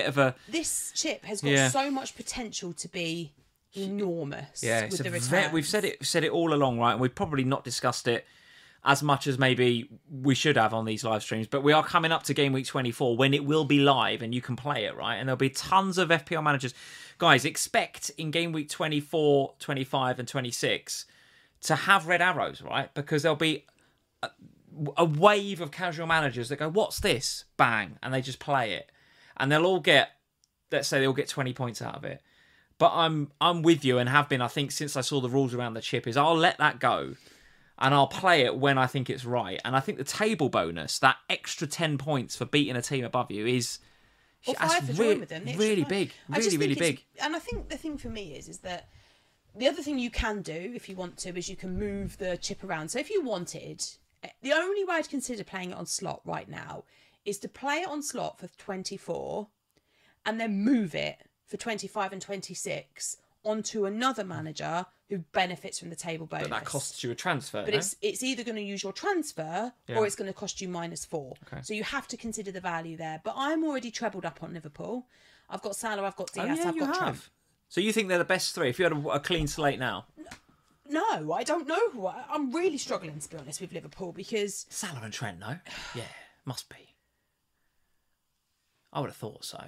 of a
This chip has got
Yeah.
so much potential to be enormous.
yeah.
with
It's a
the
ve-
returns.
we've said it said it all along, right? And we've probably not discussed it as much as maybe we should have on these live streams. But we are coming up to game week twenty-four when it will be live and you can play it, right? And there'll be tons of F P L managers. Guys, expect in game week twenty-four, twenty-five, and twenty-six to have red arrows, right? Because there'll be a, a wave of casual managers that go, "What's this?" Bang, and they just play it, and they'll all get, let's say, they'll get twenty points out of it. But I'm I'm with you and have been, I think, since I saw the rules around the chip, is I'll let that go. And I'll play it when I think it's right. And I think the table bonus, that extra ten points for beating a team above you, is
Or
that's
five for
re-
joining with them. the extra
really
five.
big.
I just
Really, really
think it's-
big.
And I think the thing for me is, is that the other thing you can do if you want to is you can move the chip around. So if you wanted, the only way I'd consider playing it on slot right now is to play it on slot for twenty-four and then move it for twenty-five and twenty-six onto another manager who benefits from the table bonus.
But that costs you a transfer.
But
no?
it's it's either going to use your transfer
Yeah.
or it's going to cost you minus four.
Okay.
So you have to consider the value there. But I'm already trebled up on Liverpool. I've got Salah, I've got
Oh,
Diaz,
yeah,
I've
you
got
have.
Trump.
So you think they're the best three? If you had a, a clean slate now,
No, I don't know who. I, I'm really struggling, to be honest, with Liverpool because
Salah and Trent, no? Yeah, must be. I would have thought so.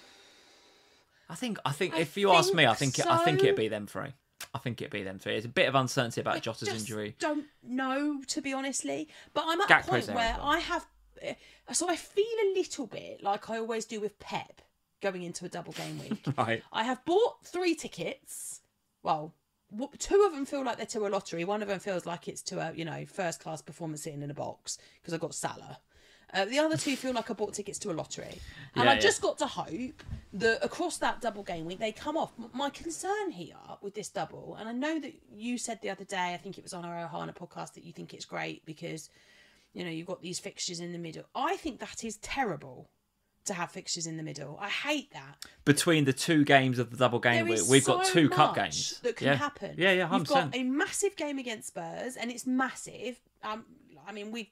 I think. I think
I
if you ask me, I
think
think. It, I think
so.
it'd be them three. I think it'd be them three. There's a bit of uncertainty about Jota's
just
injury.
don't know, to be honestly. But I'm at
Gakpo's
a point
there
where
as well.
I have. eh, So I feel a little bit like I always do with Pep going into a double game week.
Right.
I have bought three tickets. Well, w- two of them feel like they're to a lottery. One of them feels like it's to a, you know, first class performance sitting in a box because I got Salah. Uh, the other two feel like I bought tickets to a lottery. And
Yeah,
I
yeah.
just got to hope that across that double game week, they come off. M- My concern here with this double, and I know that you said the other day, I think it was on our Ohana podcast, that you think it's great because, you know, you've got these fixtures in the middle. I think that is terrible to have fixtures in the middle. I hate that.
Between the two games of the double game
There
week,
is
we've got
so
two cup
much
games
that can
yeah.
happen.
Yeah, yeah, one hundred
You've got
percent.
a massive game against Spurs, and it's massive. Um, I mean, we.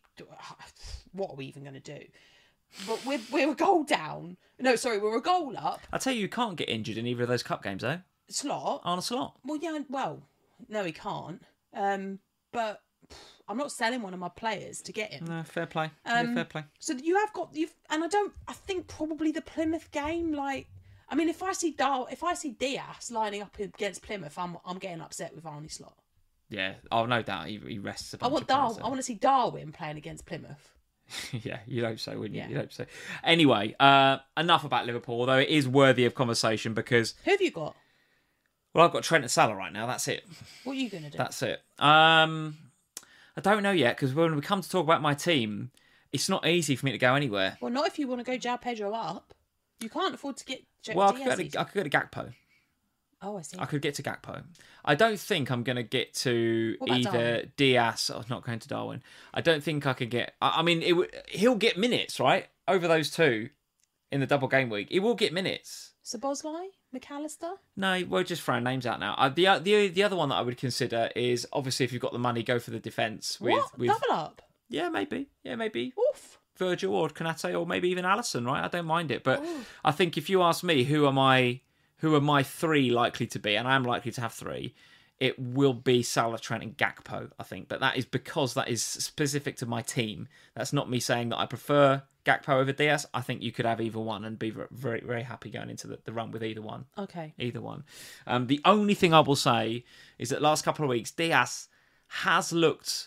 What are we even going to do? But we're we're a goal down. No, sorry, we're a goal up.
I tell you, you can't get injured in either of those cup games, though.
Slot.
On a slot.
Well, yeah. Well, no, he can't. Um, but I'm not selling one of my players to get him.
No, fair play.
Um,
yeah, fair play.
So you have got you've, and I don't. I think probably the Plymouth game. Like, I mean, if I see Dar, if I see Diaz lining up against Plymouth, I'm I'm getting upset with Arnie Slot.
Yeah, oh no doubt he, he rests a
I
bunch
want
of players
Dar- I want to see Darwin playing against Plymouth.
there. Yeah, you'd hope so, wouldn't you?
Yeah.
You'd hope so. Anyway, uh, enough about Liverpool, although it is worthy of conversation because,
Who have you got?
well, I've got Trent and Salah right now. That's it.
What are you going to do?
That's it. Um, I don't know yet because when we come to talk about my team, it's not easy for me to go anywhere.
Well, not if you want to go João Pedro up. You can't afford to get J-
Well, I could,
Diaz.
go to, I could go to Gakpo.
Oh, I see.
I could get to Gakpo. I don't think I'm going to get to
What about
either
Darwin?
Diaz or not going to Darwin. I don't think I could get. I, I mean, it, w- he'll get minutes, right? Over those two in the double game week. He will get minutes.
Sabozlai? McAllister?
No, we're just throwing names out now. Uh, the, uh, the the other one that I would consider is obviously if you've got the money, go for the defence. With,
What?
with
Double up?
Yeah, maybe. Yeah, maybe.
Oof.
Virgil or Konate or maybe even Allison, right? I don't mind it. But
Ooh.
I think if you ask me who are my who are my three likely to be, and I am likely to have three, it will be Salah, Trent and Gakpo, I think. But that is because that is specific to my team. That's not me saying that I prefer Gakpo over Diaz. I think you could have either one and be very, very happy going into the, the run with either one.
Okay.
Either one. Um, the only thing I will say is that last couple of weeks, Diaz has looked...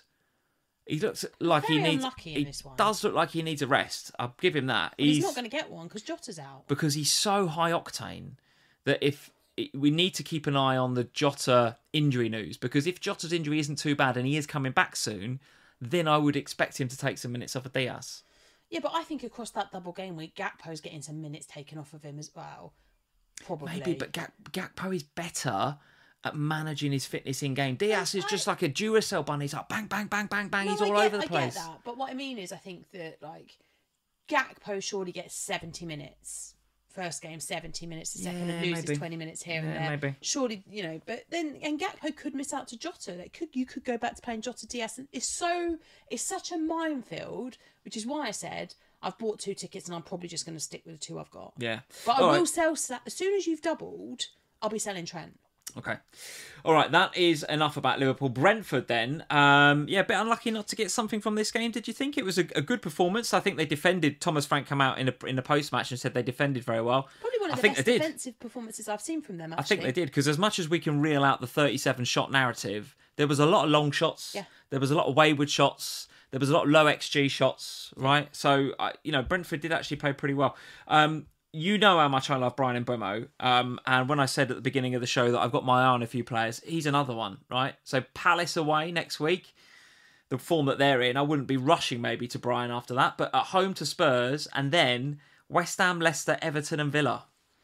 He looks like
Very
he needs.
unlucky in
He
this one.
does look like he needs a rest. I'll give him that.
Well, he's, not going to get one because Jota's out.
because he's so high octane that if we need to keep an eye on the Jota injury news, because if Jota's injury isn't too bad and he is coming back soon, then I would expect him to take some minutes off of Diaz.
Yeah, but I think across that double game week, Gakpo's getting some minutes taken off of him as well. Probably.
Maybe, but Gak- Gakpo is better at managing his fitness in game. Diaz is
I-
just like a Duracell bunny. He's like bang, bang, bang, bang, bang.
No,
He's
I
all
get-
over the
I
place.
get that. But what I mean is, I think that, like, Gakpo surely gets seventy minutes. First game, seventy minutes. The second,
Yeah,
and loses
maybe.
twenty minutes here and
Yeah,
there.
maybe.
Surely, you know, but then, and Gakpo could miss out to Jota. That could You could go back to playing Jota Diaz. And it's so, it's such a minefield, which is why I said, I've bought two tickets and I'm probably just going to stick with the two I've got.
Yeah.
But I
All
will
right.
sell Sa- as soon as you've doubled. I'll be selling Trent.
Okay. All right, that is enough about Liverpool. Brentford then. Um, yeah, a bit unlucky not to get something from this game. Did you think it was a, a good performance? I think they defended. Thomas Frank came out in a, in the post-match and said they defended very well.
Probably one of
I
the
think
best
they did.
defensive performances I've seen from them, actually.
I think they did, because as much as we can reel out the thirty-seven shot narrative, there was a lot of long shots.
Yeah.
There was a lot of wayward shots. There was a lot of low X G shots, right? So, uh, you know, Brentford did actually play pretty well. Um, you know how much I love Brian Mbeumo. Um, and when I said at the beginning of the show that I've got my eye on a few players, he's another one, right? So Palace away next week, the form that they're in, I wouldn't be rushing maybe to Brian after that, but at home to Spurs, and then West Ham, Leicester, Everton and Villa.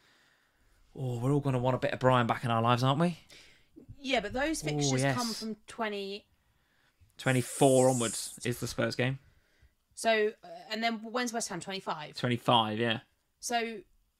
Oh, we're all going to want a bit of Brian back in our lives, aren't we?
Yeah, but those fixtures
yes.
come from twenty...
twenty-four onwards is the Spurs game.
So, uh, and then when's West Ham? twenty-five?
twenty-five, yeah.
So,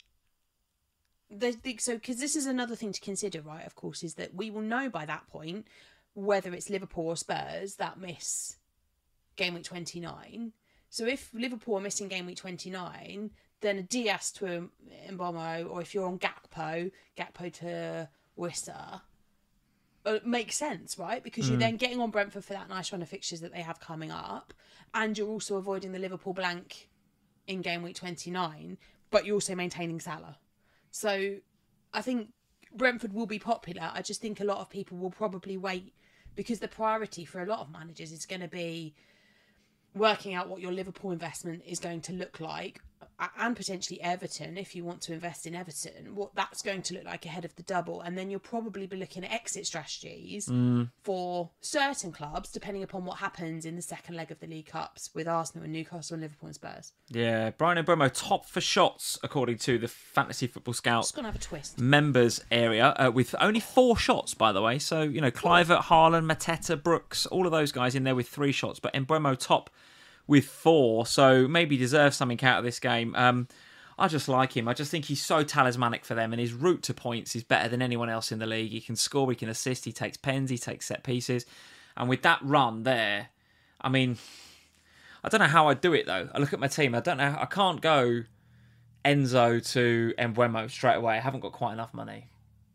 the, the, so because this is another thing to consider, right? Of course, is that we will know by that point whether it's Liverpool or Spurs that miss game week twenty-nine. So, if Liverpool are missing game week twenty-nine, then a Diaz to Mbeumo, or if you're on Gakpo, Gakpo to Wissa, uh, makes sense, right? Because you're then getting on Brentford for that nice run of fixtures that they have coming up, and you're also avoiding the Liverpool blank in game week twenty-nine, but you're also maintaining Salah. So I think Brentford will be popular. I just think a lot of people will probably wait, because the priority for a lot of managers is going to be working out what your Liverpool investment is going to look like, and potentially Everton, if you want to invest in Everton, what that's going to look like ahead of the double. And then you'll probably be looking at exit strategies
Mm.
for certain clubs, depending upon what happens in the second leg of the League Cups with Arsenal and Newcastle and Liverpool and Spurs.
Yeah, Brian Mbeumo top for shots, according to the Fantasy Football Scout
It's going to have a twist.
members area, uh, with only four shots, by the way. So, you know, Clivert, Haaland, Mateta, Brooks, all of those guys in there with three shots, but Mbeumo top with four, so maybe deserves something out of this game. Um, I just like him. I just think he's so talismanic for them, and his route to points is better than anyone else in the league. He can score, he can assist, he takes pens, he takes set pieces. And with that run there, I mean, I don't know how I'd do it, though. I look at my team, I don't know, I can't go Enzo to Mbeumo straight away. I haven't got quite enough money.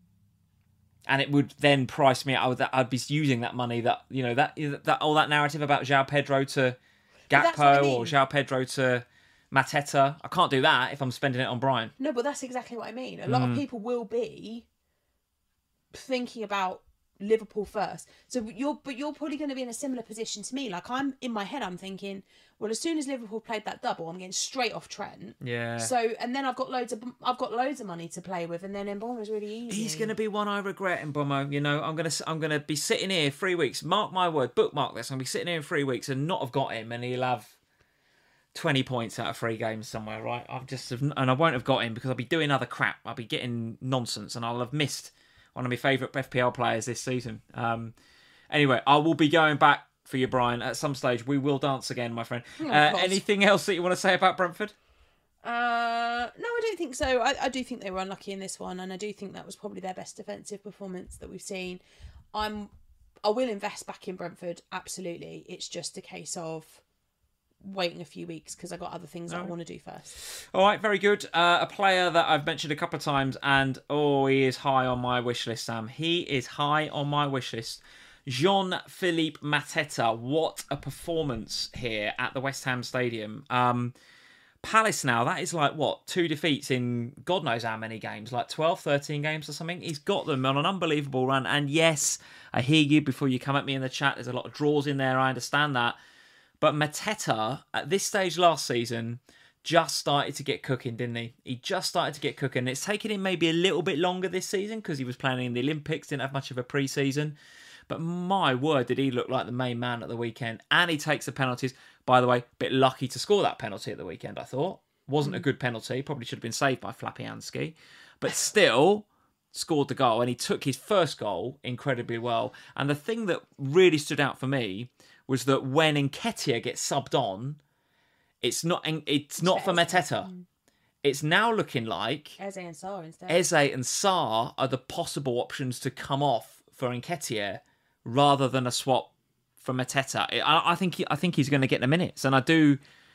And it would then price me out. I'd be using that money, that, you know, that that all that narrative about João Pedro to
that's what I
Gakpo
mean.
or João Pedro to Mateta. I can't do that if I'm spending it on Brian.
No, but that's exactly what I mean. A lot
Mm.
of people will be thinking about Liverpool first. So you're, but you're probably going to be in a similar position to me. Like, I'm in my head, I'm thinking, well, as soon as Liverpool played that double, I'm getting straight off Trent.
Yeah.
So, and then I've got loads of, I've got loads of money to play with, and then Mbeumo is really easy.
He's going to be one I regret in Mbeumo. You know, I'm going to I'm going to be sitting here three weeks. Mark my word, bookmark this. I'm going to be sitting here in three weeks and not have got him, and he'll have twenty points out of three games somewhere, right? I've just and I won't have got him because I'll be doing other crap. I'll be getting nonsense, and I'll have missed one of my favourite F P L players this season. Um, anyway, I will be going back for you, Brian. At some stage, we will dance again, my friend.
Oh,
uh,
God.
anything else that you want to say about Brentford?
Uh, no, I don't think so. I, I do think they were unlucky in this one, and I do think that was probably their best defensive performance that we've seen. I'm, I will invest back in Brentford, absolutely. It's just a case of waiting a few weeks because I've got other things that I want to do first.
All right, very good. Uh, a player that I've mentioned a couple of times, and oh, he is high on my wish list, Sam. He is high on my wish list. Jean-Philippe Mateta. What a performance here at the West Ham Stadium. Um, Palace now, that is like, what, two defeats in God knows how many games, like twelve, thirteen games or something. He's got them on an unbelievable run. And yes, I hear you before you come at me in the chat. There's a lot of draws in there. I understand that. But Mateta, at this stage last season, just started to get cooking, didn't he? He just started to get cooking. It's taken him maybe a little bit longer this season because he was playing in the Olympics, didn't have much of a pre-season. But my word, did he look like the main man at the weekend. And he takes the penalties. By the way, a bit lucky to score that penalty at the weekend, I thought. Wasn't a good penalty. Probably should have been saved by Flapianski. But still, scored the goal. And he took his first goal incredibly well. And the thing that really stood out for me was that when Nketiah gets subbed on, it's not it's not for Mateta. It's now looking like
Eze and Sarr instead.
Eze and Sarr are the possible options to come off for Nketiah rather than a swap for Mateta. I, I think he, I think he's going to get the minutes, and I do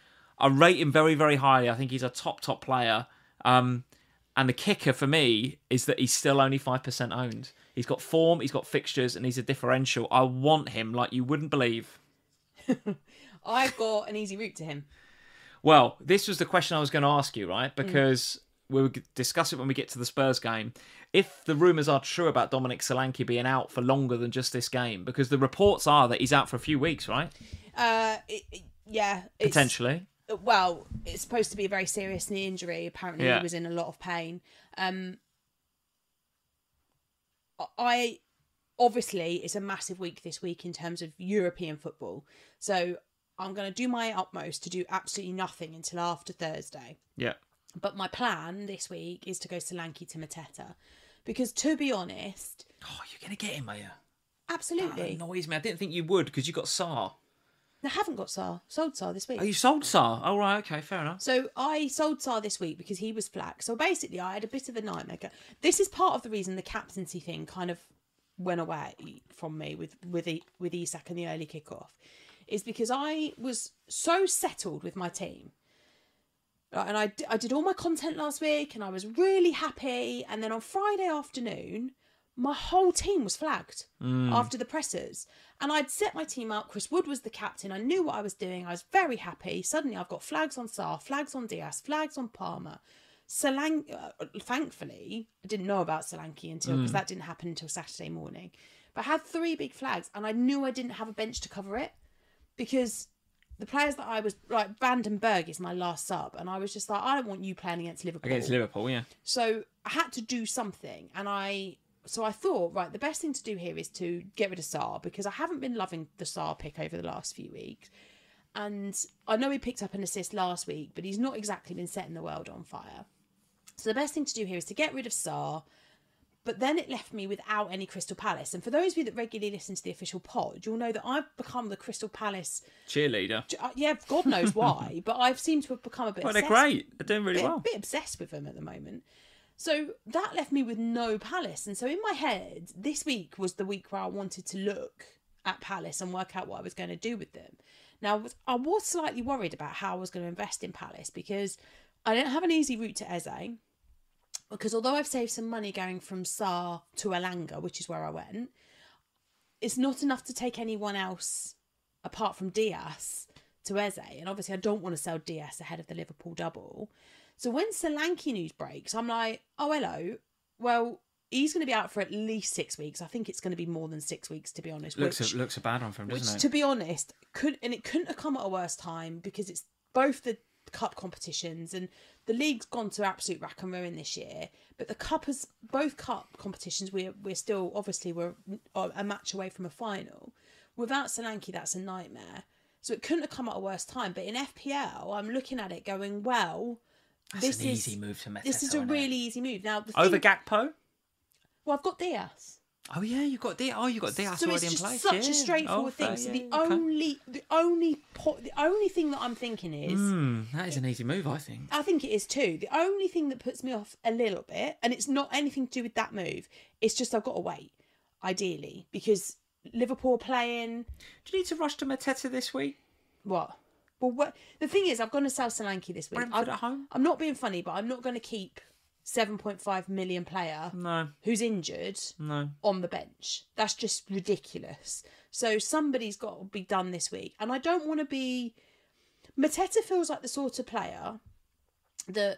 I rate him very, very highly. I think he's a top, top player. Um, and the kicker for me is that he's still only five percent owned. He's got form, he's got fixtures, and he's a differential. I want him like you wouldn't believe.
I've got an easy route to him.
Well, this was the question I was going to ask you, right? Because mm. we'll discuss it when we get to the Spurs game. If the rumours are true about Dominic Solanke being out for longer than just this game, because the reports are that he's out for a few weeks, right?
Uh, it, it, yeah. It's,
Potentially.
Well, it's supposed to be a very serious knee injury. Apparently
yeah.
he was in a lot of pain. Um, I... Obviously, it's a massive week this week in terms of European football. So I'm going to do my utmost to do absolutely nothing until after Thursday.
Yeah.
But my plan this week is to go Solanke to Mateta. Because to be honest...
Oh, you're going to get him, are you?
Absolutely.
That annoys me. I didn't think you would because you got Sarr.
I haven't got Sarr. Sold Sarr this week.
Oh, you sold Sarr? Oh, right. Okay, fair enough.
So I sold Sarr this week because he was flagged. So basically, I had a bit of a nightmare. This is part of the reason the captaincy thing kind of went away from me with with with Isak and the early kickoff, is because I was so settled with my team, and I, I did all my content last week and I was really happy, and then on Friday afternoon my whole team was flagged mm. after the pressers, and I'd set my team up. Chris Wood was the captain. I knew what I was doing. I was very happy. Suddenly I've got flags on Sarr, flags on Diaz, flags on Palmer. Solanke, uh, thankfully, I didn't know about Solanke until, because mm. that didn't happen until Saturday morning. But I had three big flags, and I knew I didn't have a bench to cover it, because the players that I was, like, Vandenberg is my last sub, and I was just like, I don't want you playing against Liverpool.
Against Liverpool, yeah.
So I had to do something, and I, so I thought, right, the best thing to do here is to get rid of Sarr, because I haven't been loving the Sarr pick over the last few weeks. And I know he picked up an assist last week, but he's not exactly been setting the world on fire. So the best thing to do here is to get rid of Sarr, but then it left me without any Crystal Palace. And for those of you that regularly listen to the official pod, you'll know that I've become the Crystal Palace
cheerleader.
Yeah, God knows why, but I've seemed to have become a bit.
Well,
obsessed.
They're great. They're doing really
bit,
well.
A bit obsessed with them at the moment. So that left me with no Palace, and so in my head, this week was the week where I wanted to look at Palace and work out what I was going to do with them. Now, I was slightly worried about how I was going to invest in Palace, because I didn't have an easy route to Eze. Because although I've saved some money going from Sarr to Elanga, which is where I went, it's not enough to take anyone else apart from Diaz to Eze. And obviously I don't want to sell Diaz ahead of the Liverpool double. So when Solanke news breaks, I'm like, oh, hello. Well, he's going to be out for at least six weeks. I think it's going to be more than six weeks, to be honest.
Looks
which,
a, looks a bad one for him, doesn't
which,
it?
to be honest, could and it couldn't have come at a worse time, because it's both the cup competitions, and the league's gone to absolute rack and ruin this year, but the cup has both cup competitions we're we're still obviously we're a match away from a final. Without Solanke, that's a nightmare. So it couldn't have come at a worse time. But in F P L, I'm looking at it going, well,
that's
this
an
is
easy move to Mateta,
this is a really
it?
easy move. Now the
over
thing,
Gakpo.
Well, I've got Diaz.
Oh yeah, you've got Diaz. Oh, you've got Diaz
so
already
it's
in
just
place.
such
yeah.
a straightforward
oh,
thing.
fair,
So
yeah,
the
okay.
only, the only, po- the only thing that I'm thinking is,
mm, that is an easy move, I think.
I think it is too. The only thing that puts me off a little bit, and it's not anything to do with that move, it's just I've got to wait, ideally, because Liverpool are playing.
Do you need to rush to Mateta this week?
What? Well, what the thing is, I'm going to sell Solanke this week.
Brentford
I'm,
at home.
I'm not being funny, but I'm not going to keep seven point five million player
no
who's injured
no
on the bench. That's just ridiculous. So somebody's got to be done this week, and I don't want to be. Mateta feels like the sort of player that,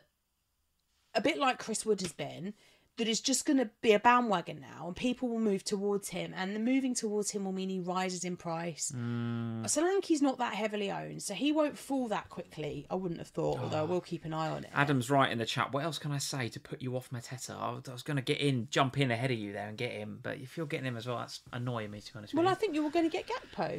a bit like Chris Wood has been, that is just going to be a bandwagon now, and people will move towards him, and the moving towards him will mean he rises in price.
Mm.
Solanke's not that heavily owned, so he won't fall that quickly, I wouldn't have thought, although I will keep an eye on it.
Adam's right in the chat. What else can I say to put you off Mateta? I was going to get in, jump in ahead of you there and get him, but if you're getting him as well, that's annoying me, to be honest with
Well,
you.
I think you were going to get Gakpo.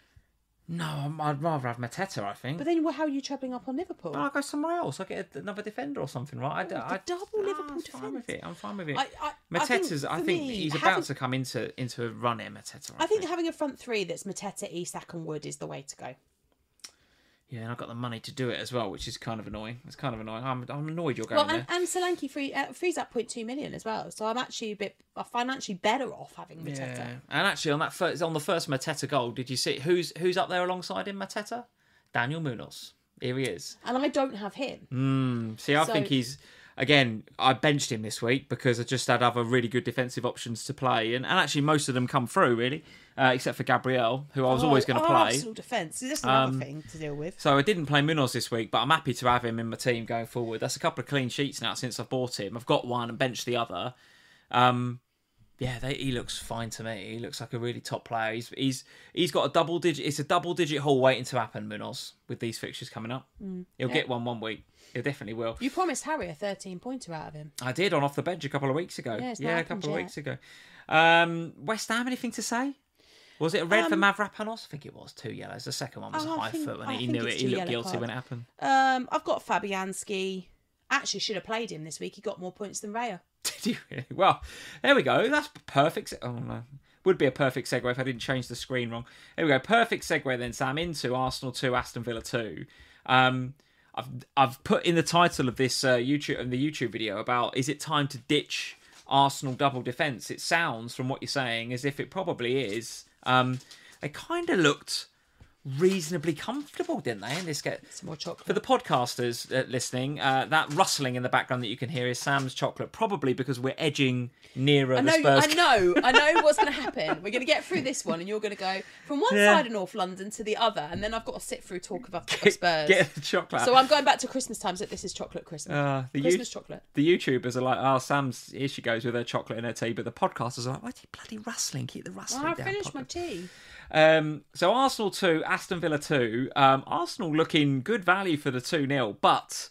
No, I'd rather have Mateta, I think.
But then well, how are you travelling up on Liverpool?
But I'll go somewhere else. I'll get another defender or something, right?
Oh,
I,
the
I,
double
I,
Liverpool
I'm
defence.
fine with it. I'm fine with it.
I, I,
Mateta's, I think,
I think,
think
me,
he's
having,
about to come into into a run here, Mateta. I,
I think having a front three that's Mateta, Isak and Wood is the way to go.
Yeah, and I've got the money to do it as well, which is kind of annoying. It's kind of annoying. I'm, I'm annoyed you're going
well,
there.
and, and Solanke free, uh, frees up zero point two million as well, so I'm actually a bit uh, financially better off having Mateta.
Yeah. And actually, on that first, on the first Mateta goal, did you see who's who's up there alongside him? Mateta, Daniel Munoz. Here he is.
And I don't have him.
Mm, see, I
So-
think he's... Again, I benched him this week because I just had other really good defensive options to play. And, and actually, most of them come through, really. Uh, except for Gabriel, who I was
Oh,
always going to play.
Arsenal defence. See, that's another
Um,
thing to deal with.
So I didn't play Munoz this week, but I'm happy to have him in my team going forward. That's a couple of clean sheets now since I've bought him. I've got one and benched the other. Um, yeah, they, he looks fine to me. He looks like a really top player. He's he's he's got a double digit. It's a double digit haul waiting to happen, Munoz, with these fixtures coming up. Mm, He'll
yeah.
get one one week. He definitely will.
You promised Harry a thirteen pointer out of him.
I did on off the bench a couple of weeks ago.
Yeah, it's not
yeah a
happened
couple of
yet.
weeks ago. Um, West Ham, anything to say? Was it a red for
Um,
Mavropanos? I think it was. Two yellows. The second one was
Oh,
a
I
high
think-
foot, and
I
he
think
knew
it's
it. He
two
looked
yellow
guilty
card.
when it happened.
Um, I've got Fabianski. Actually, should have played him this week. He got more points than Raya.
Did you really? Well, there we go. That's perfect. se- Oh no, would be a perfect segue if I didn't change the screen wrong. There we go. Perfect segue then, Sam, into Arsenal two, Aston Villa two. Um, I've I've put in the title of this uh, YouTube and the YouTube video about is it time to ditch Arsenal double defence? It sounds from what you're saying as if it probably is. Um, they kind of looked reasonably comfortable, didn't they? In this get
Some more chocolate.
for the podcasters uh, listening, uh, that rustling in the background that you can hear is Sam's chocolate, probably because we're edging nearer
I
the
know,
Spurs.
I know, I know what's going to happen. We're going to get through this one, and you're going to go from one
Yeah.
side of North London to the other, and then I've got to sit through talk about Spurs.
Get the chocolate.
So I'm going back to Christmas time. So this is chocolate Christmas.
uh, the,
Christmas
you-
chocolate.
the YouTubers are like, oh, Sam's, here she goes with her chocolate in her tea, but the podcasters are like, why do you bloody rustling? Keep the rustling
I
down.
finished my
podcast."
tea.
Um, so Arsenal two, Aston Villa two. Um, Arsenal looking good value for the two nil, but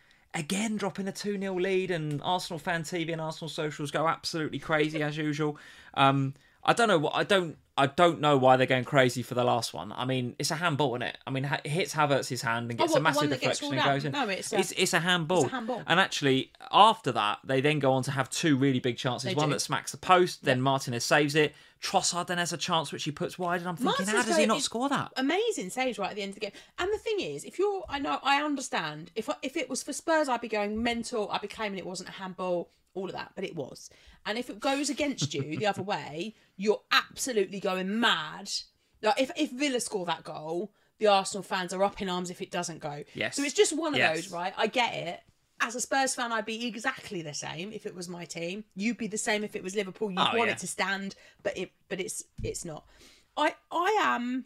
again dropping a two nil lead, and Arsenal Fan T V and Arsenal socials go absolutely crazy as usual. Um, I don't know what I don't I don't know why they're going crazy for the last one. I mean, it's a handball, isn't it? I mean, it hits Havertz's hand and gets
what,
a
the
massive
one that gets
deflection and
ruled
goes in.
out? No, it's a-
it's, it's a handball.
it's a handball.
And actually, after that, they then go on to have two really big chances.
They
one
do.
that smacks the post, then Martinez saves it. Trossard then has a chance which he puts wide, and I'm thinking,
Martinez
how does he
though
not
is
score that?
Amazing saves right at the end of the game. And the thing is, if you're, I know, I understand. If I, if it was for Spurs, I'd be going mental. I'd be claiming it wasn't a handball, all of that, but it was. And if it goes against you the other way, you're absolutely going mad. Like if if Villa score that goal, the Arsenal fans are up in arms if it doesn't go.
Yes.
So it's just one of
Yes.
those, right? I get it. As a Spurs fan, I'd be exactly the same if it was my team. You'd be the same if it was Liverpool. You'd
Oh,
want
yeah.
it to stand, but it but it's it's not. I I am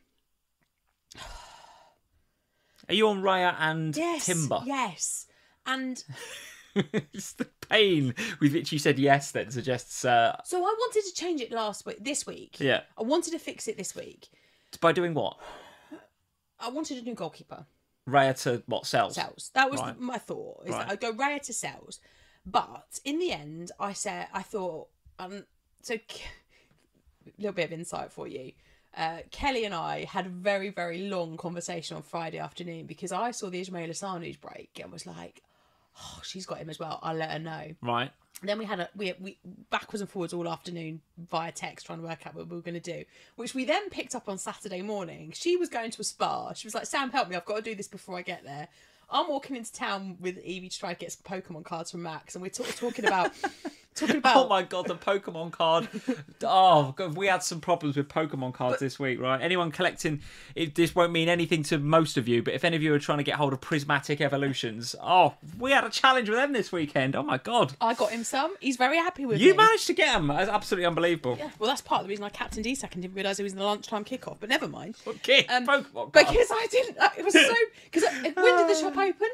Are you on Raya and
yes
Timber?
yes, and
It's the pain with which you said yes then suggests, uh,
so I wanted to change it last week. This week,
yeah.
I wanted to fix it this week.
By doing what?
I wanted a new goalkeeper.
Raya to what, Cells?
Cells. That was
Right.
my thought. Is
Right.
that I'd go Raya to Cells, but in the end, I said I thought um so. A little bit of insight for you. Uh, Kelly and I had a very, very long conversation on Friday afternoon because I saw the Ismail Assanu's break and was like, oh, she's got him as well. I'll let her know.
Right.
And then we had a we we backwards and forwards all afternoon via text trying to work out what we were going to do, which we then picked up on Saturday morning. She was going to a spa. She was like, Sam, help me. I've got to do this before I get there. I'm walking into town with Evie to try to get some Pokemon cards from Max, and we're talk- talking about talking about.
Oh my god, the Pokemon card. Oh, God, we had some problems with Pokemon cards this week, right? Anyone collecting, it, this won't mean anything to most of you, but if any of you are trying to get hold of Prismatic Evolutions, oh, we had a challenge with them this weekend. Oh my god.
I got him some. He's very happy with
You
me.
managed to get them. That's absolutely unbelievable.
Yeah, well, that's part of the reason I captained Isak and didn't realise it was in the lunchtime kickoff. But never mind.
Okay,
Um,
Pokemon card.
Because I didn't. It was so. Because when did the shop open?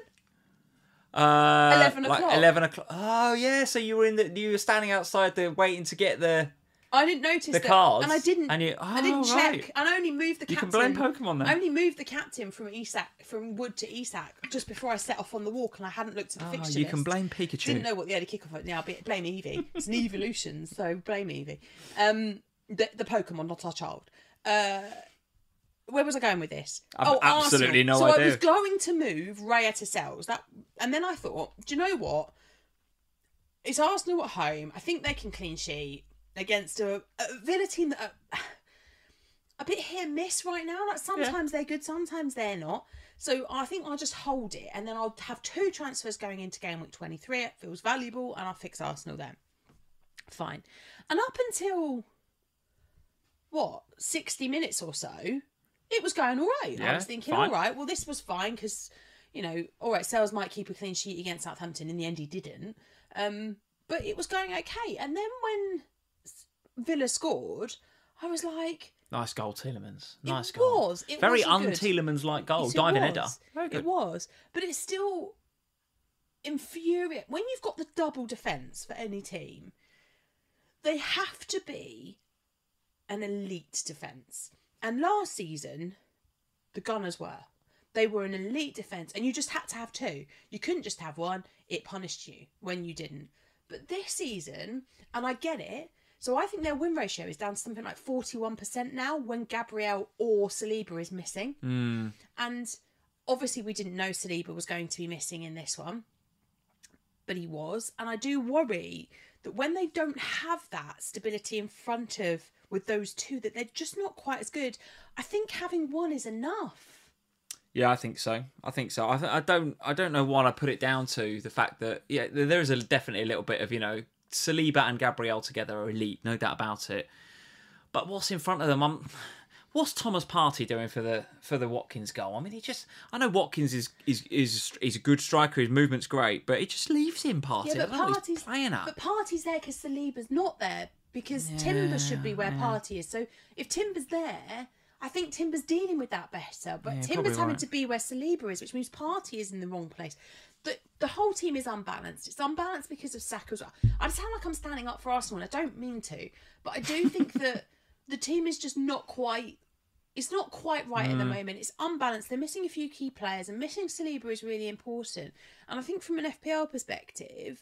Uh,
eleven
like
o'clock.
Eleven o'clock. Oh yeah, so you were in the, you were standing outside the waiting to get the
I didn't notice
the
that,
cards,
and I didn't.
and you.
I didn't
oh,
check,
right.
and I only moved the
You can
captain.
blame Pokemon then.
I only moved the captain from Isak, from Wood to Isak, just before I set off on the walk, and I hadn't looked at the
Oh,
fixture
you can
list.
blame Pikachu.
Didn't know what the early kickoff was. Now blame Eevee. It's an evolution, so blame Eevee. Um, the the Pokemon, not our child. Uh, where was I going with this?
I've
oh,
absolutely
Arsenal.
no
so
idea.
I was going to move Raya to Cells. That, and then I thought, do you know what? It's Arsenal at home. I think they can clean sheet against a, a Villa team that are a bit hit and miss right now. Like sometimes they're good, sometimes they're not. So I think I'll just hold it, and then I'll have two transfers going into game week twenty-three. It feels valuable, and I'll fix Arsenal then. Fine. And up until what sixty minutes or so, it was going all right. I
Yeah,
was thinking,
fine.
all right, well, this was fine because you know, all right, Sales might keep a clean sheet against Southampton. In the end, he didn't. Um, but it was going okay. And then when Villa scored, I was like...
Nice goal, Tielemans. Nice
it
goal.
Was. It
Very
was
un-Tielemans-like goal.
Yes,
Diving
was.
header. Very good.
It was. But it's still infuriating. When you've got the double defence for any team, they have to be an elite defence. And last season, the Gunners were. They were an elite defence, and you just had to have two. You couldn't just have one. It punished you when you didn't. But this season, and I get it, so I think their win ratio is down to something like forty-one percent now when Gabriel or Saliba is missing.
Mm.
And obviously we didn't know Saliba was going to be missing in this one, but he was. And I do worry that when they don't have that stability in front of, with those two, that they're just not quite as good. I think having one is enough.
Yeah, I think so. I think so. I, th- I don't. I don't know what I put it down to. The fact that yeah, there is a definitely a little bit of you know Saliba and Gabriel together are elite, no doubt about it. But what's in front of them? I'm, what's Thomas Partey doing for the for the Watkins goal? I mean, he just. I know Watkins is is is is a good striker. His movement's great, but it just leaves him Partey.
Yeah, but
I don't know what he's
Partey's
playing at.
But Partey's there because Saliba's not there because
Yeah,
Timber should be where
yeah.
Partey is. So if Timber's there. I think Timber's dealing with that better, but
Yeah,
Timber's
probably
having
right.
to be where Saliba is, which means Partey is in the wrong place. The the whole team is unbalanced. It's unbalanced because of Saka as well. I sound like I'm standing up for Arsenal, and I don't mean to, but I do think that the team is just not quite. It's not quite right
Mm.
at the moment. It's unbalanced. They're missing a few key players, and missing Saliba is really important. And I think from an F P L perspective,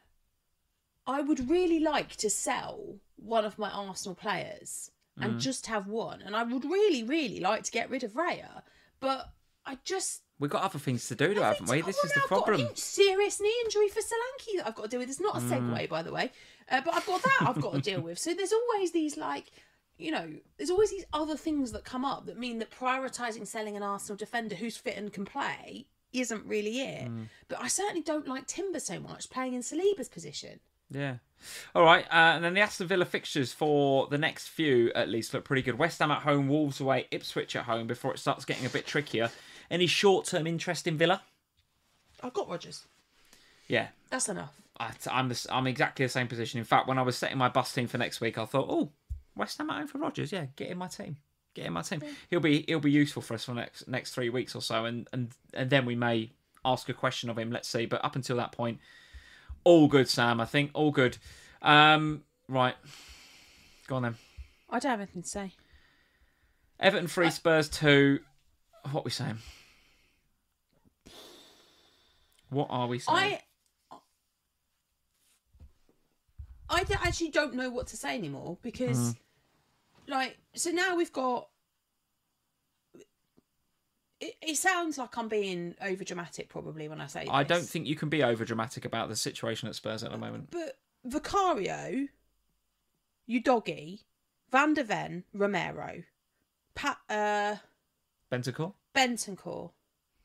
I would really like to sell one of my Arsenal players. And
Mm.
just have one. And I would really, really like to get rid of Raya. But I just...
We've got other things to do, though,
I
haven't
think-
we? This
well,
is the
now I've got
problem.
a in- serious knee injury for Solanke that I've got to deal with. It's not a
Mm.
segue, by the way. Uh, but I've got that I've got to deal with. So there's always these, like... You know, there's always these other things that come up that mean that prioritising selling an Arsenal defender who's fit and can play isn't really it.
Mm.
But I certainly don't like Timber so much playing in Saliba's position.
Yeah. All right. Uh, and then the Aston Villa fixtures for the next few, at least, look pretty good. West Ham at home, Wolves away, Ipswich at home before it starts getting a bit trickier. Any short-term interest in Villa?
I've got Rodgers.
Yeah.
That's enough.
I, I'm the, I'm exactly the same position. In fact, when I was setting my bus team for next week, I thought, oh, West Ham at home for Rodgers. Yeah, get in my team. Get in my team. Yeah. He'll be he'll be useful for us for next next three weeks or so, and and and then we may ask a question of him. Let's see. But up until that point, all good, Sam. I think all good. Um, right, go on then.
I don't have anything to say.
Everton three, Spurs two. What are we saying? What are we saying?
I I d- actually don't know what to say anymore because, mm. like, so now we've got. It, it sounds like I'm being over dramatic, probably when I say.
I
this.
don't think you can be over dramatic about the situation at Spurs at the moment.
But Vicario, Udogie, Van der Ven, Romero, Pat, uh,
Bentancur,
Bentancur.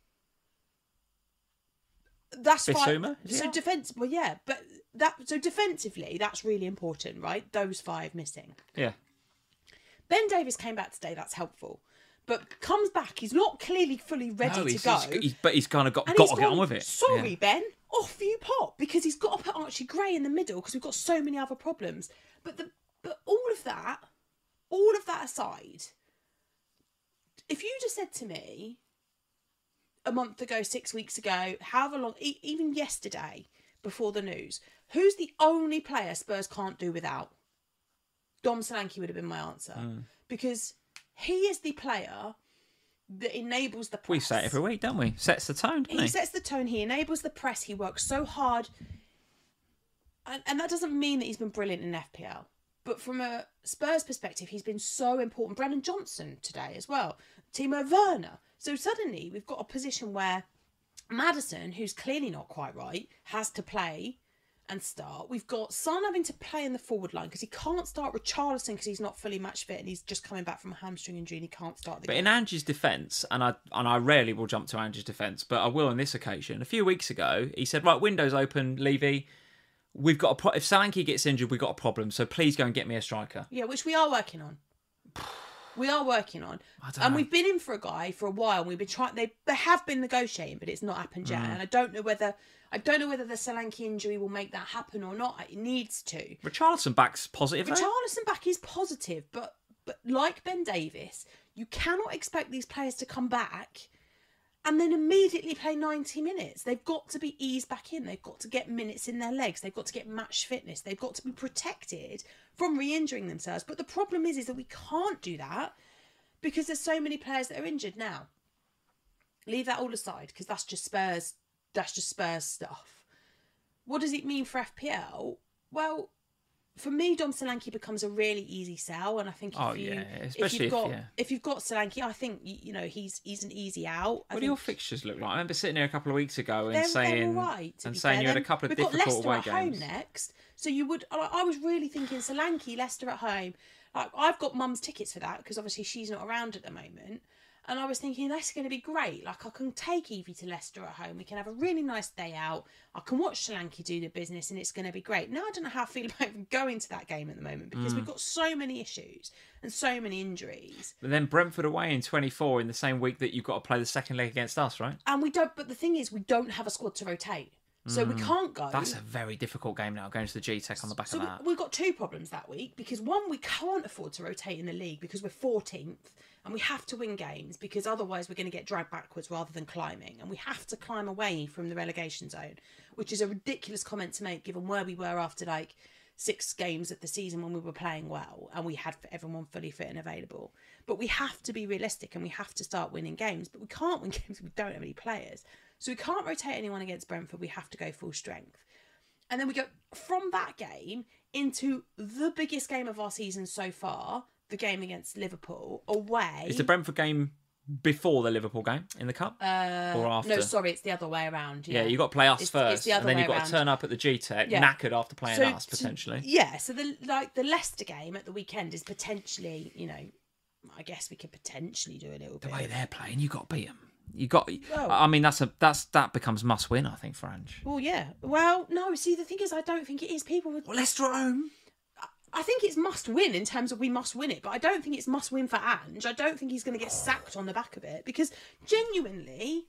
That's fine.
Bissouma?
So defense, well, yeah, but that so defensively, that's really important, right? Those five missing.
Yeah.
Ben Davies came back today. That's helpful, but comes back. He's not clearly fully ready
no,
to
he's,
go.
He's, he's, but he's kind of got,
And
got
he's
to
gone,
get on with it.
Sorry,
yeah.
Ben, off you pop, because he's got to put Archie Gray in the middle because we've got so many other problems. But the but all of that, all of that aside, if you just said to me a month ago, six weeks ago, however long, e- even yesterday before the news, who's the only player Spurs can't do without? Dom Solanke would have been my answer. Mm. Because he is the player that enables the press.
We say it every week, don't we? Sets the tone, doesn't he?
He sets the tone. He enables the press. He works so hard. And, and that doesn't mean that he's been brilliant in F P L. But from a Spurs perspective, he's been so important. Brennan Johnson today as well. Timo Werner. So suddenly we've got a position where Maddison, who's clearly not quite right, has to play and start. We've got Son having to play in the forward line because he can't start Richarlison because he's not fully match fit and he's just coming back from a hamstring injury and he can't start the
but
game.
But in Angie's defence, and I and I rarely will jump to Angie's defence, but I will on this occasion. A few weeks ago, he said, right, window's open, Levy. We've got a pro- if Solanke gets injured, we've got a problem. So please go and get me a striker.
Yeah, which we are working on. We are working on.
I don't
And
know.
we've been in for a guy for a while. And we've been trying. They they have been negotiating, but it's not happened yet.
Mm.
And I don't know whether I don't know whether the Solanke injury will make that happen or not. It needs to.
Richarlison back's positive. though.
Richarlison back is positive, but but like Ben Davis, you cannot expect these players to come back and then immediately play ninety minutes. They've got to be eased back in. They've got to get minutes in their legs. They've got to get match fitness. They've got to be protected from re-injuring themselves. But the problem is, is that we can't do that because there's so many players that are injured now. Leave that all aside because that's just Spurs. That's just Spurs stuff. What does it mean for F P L? Well, for me, Dom Solanke becomes a really easy sell, and I think if
Oh,
you,
yeah,
if
especially
you've
if-
got
yeah.
if you've got Solanke, I think you, you know he's he's an easy out. I
What do
think
your fixtures look like? I remember sitting here a couple of weeks ago and
they're,
saying,
they're all right, to
and
be
saying
fair.
you had a
Then
couple of
we've got
difficult
Leicester
away
at
games.
home next, so you would. I, I was really thinking Solanke, Leicester at home. Like I've got Mum's tickets for that because obviously she's not around at the moment. And I was thinking, that's going to be great. Like, I can take Evie to Leicester at home. We can have a really nice day out. I can watch Solanke do the business and it's going to be great. Now, I don't know how I feel about even going to that game at the moment because
Mm.
we've got so many issues and so many injuries.
But then Brentford away in twenty-four in the same week that you've got to play the second leg against us, right?
And we don't, but the thing is, we don't have a squad to rotate. So we can't go.
That's a very difficult game now, going to the G-Tech on the back
So
of that.
we, we've got two problems that week because one, we can't afford to rotate in the league because we're fourteenth and we have to win games because otherwise we're going to get dragged backwards rather than climbing, and we have to climb away from the relegation zone, which is a ridiculous comment to make given where we were after like six games of the season when we were playing well and we had everyone fully fit and available. But we have to be realistic and we have to start winning games, but we can't win games if we don't have any players. So we can't rotate anyone against Brentford. We have to go full strength. And then we go from that game into the biggest game of our season so far, the game against Liverpool, away.
Is the Brentford game before the Liverpool game in the Cup?
Uh,
or after?
No, sorry, it's the other way around. Yeah,
Yeah, you got to play us
It's-
first,
it's the other
and then
way
you've got
around.
to turn up at the G-Tech,
Yeah.
knackered after playing
So-
us,
so-
potentially.
Yeah, so the like the Leicester game at the weekend is potentially, you know, I guess we could potentially do a little
The
bit.
way they're playing, you got to beat them. You got.
Well-
I mean, that's a that's that becomes must win, I think, for Ange.
Well, yeah. Well, no. See, the thing is, I don't think it is. People would.
Well, Leicester at home.
I think it's must win in terms of we must win it, but I don't think it's must win for Ange. I don't think he's going to get sacked on the back of it because genuinely.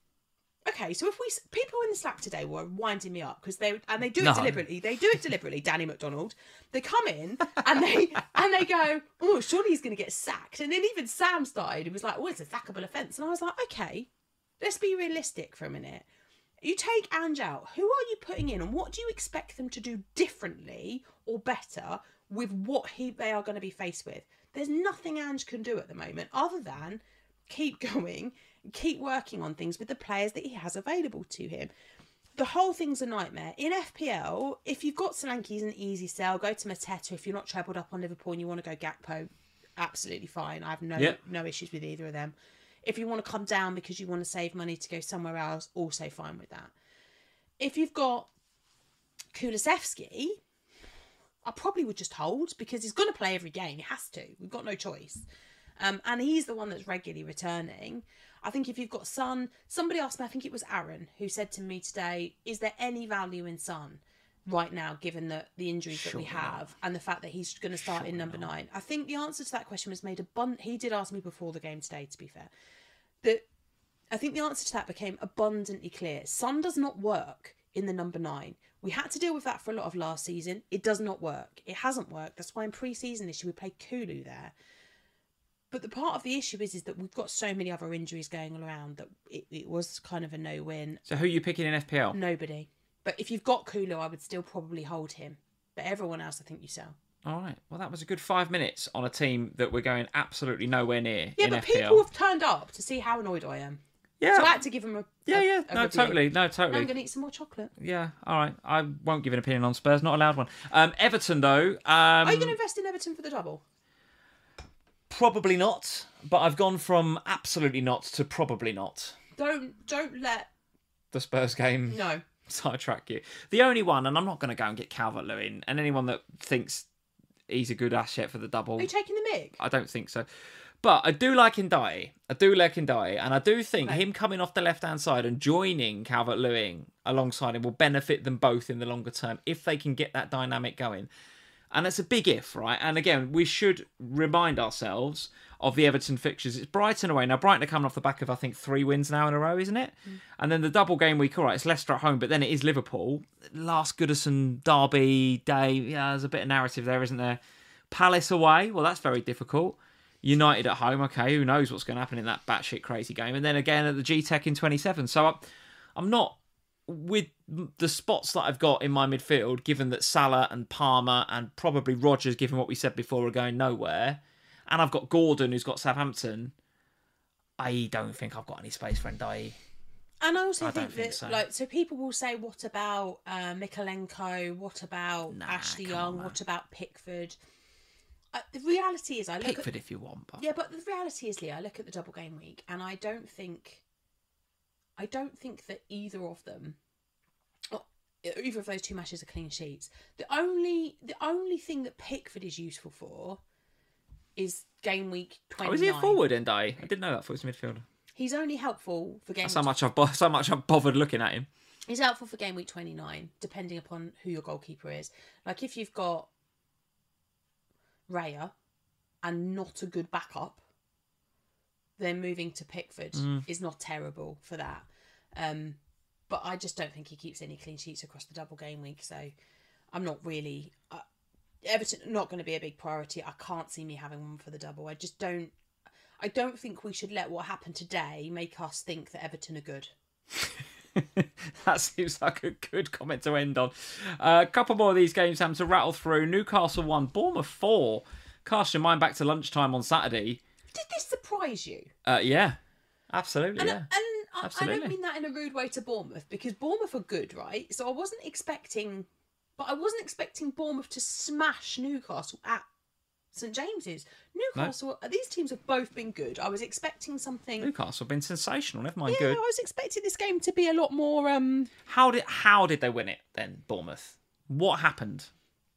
Okay, so if we people in the Slack today were winding me up because they and they do it
No.
deliberately. They do it deliberately. Danny McDonald. They come in and they and they go, oh, surely he's going to get sacked. And then even Sam started. He was like, oh, it's a sackable offence. And I was like, okay, let's be realistic for a minute. You take Ange out. Who are you putting in, and what do you expect them to do differently or better with what he they are going to be faced with? There's nothing Ange can do at the moment other than keep going, keep working on things with the players that he has available to him. The whole thing's a nightmare. In F P L, if you've got Solanke, he's an easy sell. Go to Mateta. If you're not trebled up on Liverpool and you want to go Gakpo, absolutely fine. I have no
Yep.
no issues with either of them. If you want to come down because you want to save money to go somewhere else, also fine with that. If you've got Kulusevski, I probably would just hold because he's going to play every game. He has to. We've got no choice. Um, and he's the one that's regularly returning. I think if you've got Son, somebody asked me, I think it was Aaron, who said to me today, is there any value in Son right now, given the, the injuries that we
Surely not.
have and the fact that he's going to start in
Surely
number
not.
nine? I think the answer to that question was made abundant. He did ask me before the game today, to be fair. That I think the answer to that became abundantly clear. Son does not work in the number nine. We had to deal with that for a lot of last season. It does not work. It hasn't worked. That's why in pre-season this year we played Kulu there. But the part of the issue is, is that we've got so many other injuries going around that it, it was kind of a no-win.
So who are you picking in F P L?
Nobody. But if you've got Kulu, I would still probably hold him. But everyone else, I think you sell.
All right. Well, that was a good five minutes on a team that we're going absolutely nowhere near
Yeah,
in
but
F P L.
people have turned up to see how annoyed I am.
Yeah.
So I had to give them a
Yeah,
a-
yeah.
a
No,
review.
totally. No,
Now
totally.
I'm going to eat some more chocolate.
Yeah, all right. I won't give an opinion on Spurs. Not allowed one. Um, Everton, though. Um,
Are you going to invest in Everton for the double?
Probably not. But I've gone from absolutely not to probably not.
Don't don't let
The Spurs game
no.
sidetrack you. The only one, and I'm not going to go and get Calvert-Lewin, and anyone that thinks he's a good asset for the double,
Are you taking the mick?
I don't think so. But I do like Ndai. I do like Ndai. And I do think
Okay.
him coming off the left-hand side and joining Calvert-Lewin alongside him will benefit them both in the longer term if they can get that dynamic going. And it's a big if, right? And again, we should remind ourselves of the Everton fixtures. It's Brighton away. Now, Brighton are coming off the back of, I think, three wins now in a row, isn't it? Mm. And then the double game week, all right, it's Leicester at home, but then it is Liverpool. Last Goodison derby day, yeah, there's a bit of narrative there, isn't there? Palace away, well, that's very difficult. United at home, okay, who knows what's going to happen in that batshit crazy game. And then again at the G-Tech in twenty-seven. So I'm, I'm not... with the spots that I've got in my midfield, given that Salah and Palmer and probably Rodgers, given what we said before, are going nowhere, and I've got Gordon who's got Southampton, I don't think I've got any space for Ndiaye.
And I also
I
think,
think
that,
so.
like, so people will say, what about uh, Mikalenko? What about
Nah,
Ashley
come
Young?
on,
What about Pickford? Uh, the reality is, I look
Pickford
at...
if you want, but...
Yeah, but the reality is, Lee, I look at the double game week, and I don't think... I don't think that either of them... either of those two matches are clean sheets. The only the only thing that Pickford is useful for is game week twenty-nine.
Oh, is he a forward, Ndiaye? I didn't know that. I thought he was a midfielder.
He's only helpful for game.
That's how much I've bo- so much I've bothered looking at him.
He's helpful for game week twenty-nine, depending upon who your goalkeeper is. Like if you've got Raya and not a good backup, then moving to Pickford mm. is not terrible for that. Um, But I just don't think he keeps any clean sheets across the double game week. So I'm not really... Uh, Everton not going to be a big priority. I can't see me having one for the double. I just don't... I don't think we should let what happened today make us think that Everton are good.
That seems like a good comment to end on. Uh, a couple more of these games having to rattle through. Newcastle one, Bournemouth four. Cast your mind back to lunchtime on Saturday.
Did this surprise you?
Uh, yeah, absolutely,
and,
yeah.
And I, I don't
Absolutely.
mean that in a rude way to Bournemouth, because Bournemouth are good, right? So I wasn't expecting, but I wasn't expecting Bournemouth to smash Newcastle at St James's. Newcastle, no. These teams have both been good. I was expecting something.
Newcastle have been sensational. Never mind,
yeah,
good.
I was expecting this game to be a lot more. Um...
How did how did they win it then, Bournemouth? What happened?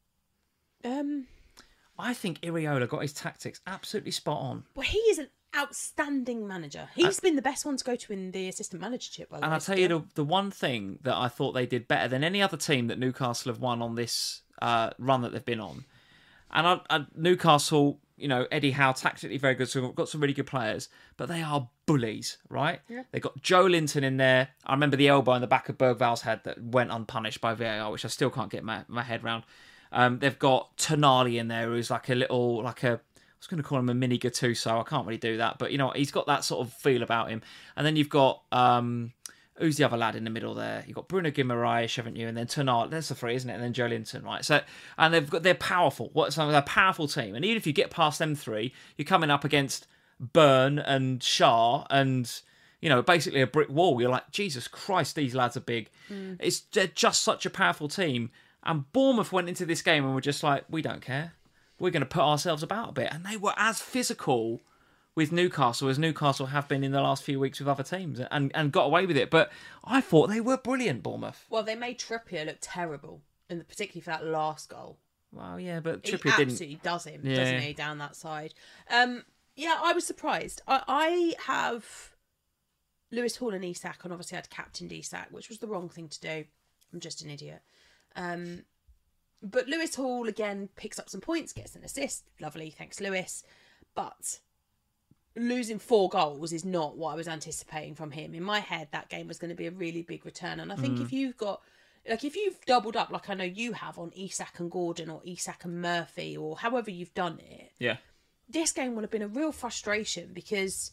Um,
I think Iriola got his tactics absolutely spot on.
Well, he is an outstanding manager. He's uh, been the best one to go to in the assistant managership. By the
and
way,
I'll tell you the, the one thing that I thought they did better than any other team that Newcastle have won on this uh, run that they've been on. And I, I, Newcastle, you know, Eddie Howe, tactically very good, so we've got some really good players, but they are bullies, right?
Yeah.
They've got Joe Linton in there. I remember the elbow in the back of Bergval's head that went unpunished by V A R, which I still can't get my, my head round. Um, they've got Tonali in there, who's like a little, like a, I was going to call him a mini Gattuso. I can't really do that, but you know what? He's got that sort of feel about him. And then you've got, um, who's the other lad in the middle there? You've got Bruno Guimaraes, haven't you? And then Tonali. That's the three, isn't it? And then Joe Linton, right? So, and they've got, they're powerful. What? So they're a powerful team. And even if you get past them three, you're coming up against Byrne and Shah and, you know, basically a brick wall. You're like, Jesus Christ, these lads are big. Mm. It's they're just such a powerful team. And Bournemouth went into this game and were just like, we don't care. We're going to put ourselves about a bit. And they were as physical with Newcastle as Newcastle have been in the last few weeks with other teams and, and got away with it. But I thought they were brilliant, Bournemouth.
Well, they made Trippier look terrible, and particularly for that last goal.
Well, yeah, but
He
Trippier didn't...
absolutely does him,
Yeah.
doesn't he, down that side. Um, yeah, I was surprised. I, I have Lewis Hall and Isak, and obviously I'd captained Isak, which was the wrong thing to do. I'm just an idiot. Um, but Lewis Hall, again, picks up some points, gets an assist. Lovely, thanks, Lewis. But losing four goals is not what I was anticipating from him. In my head, that game was going to be a really big return. And I think mm. if you've got, like, if you've doubled up, like I know you have, on Isak and Gordon or Isak and Murphy or however you've done it,
yeah,
this game would have been a real frustration because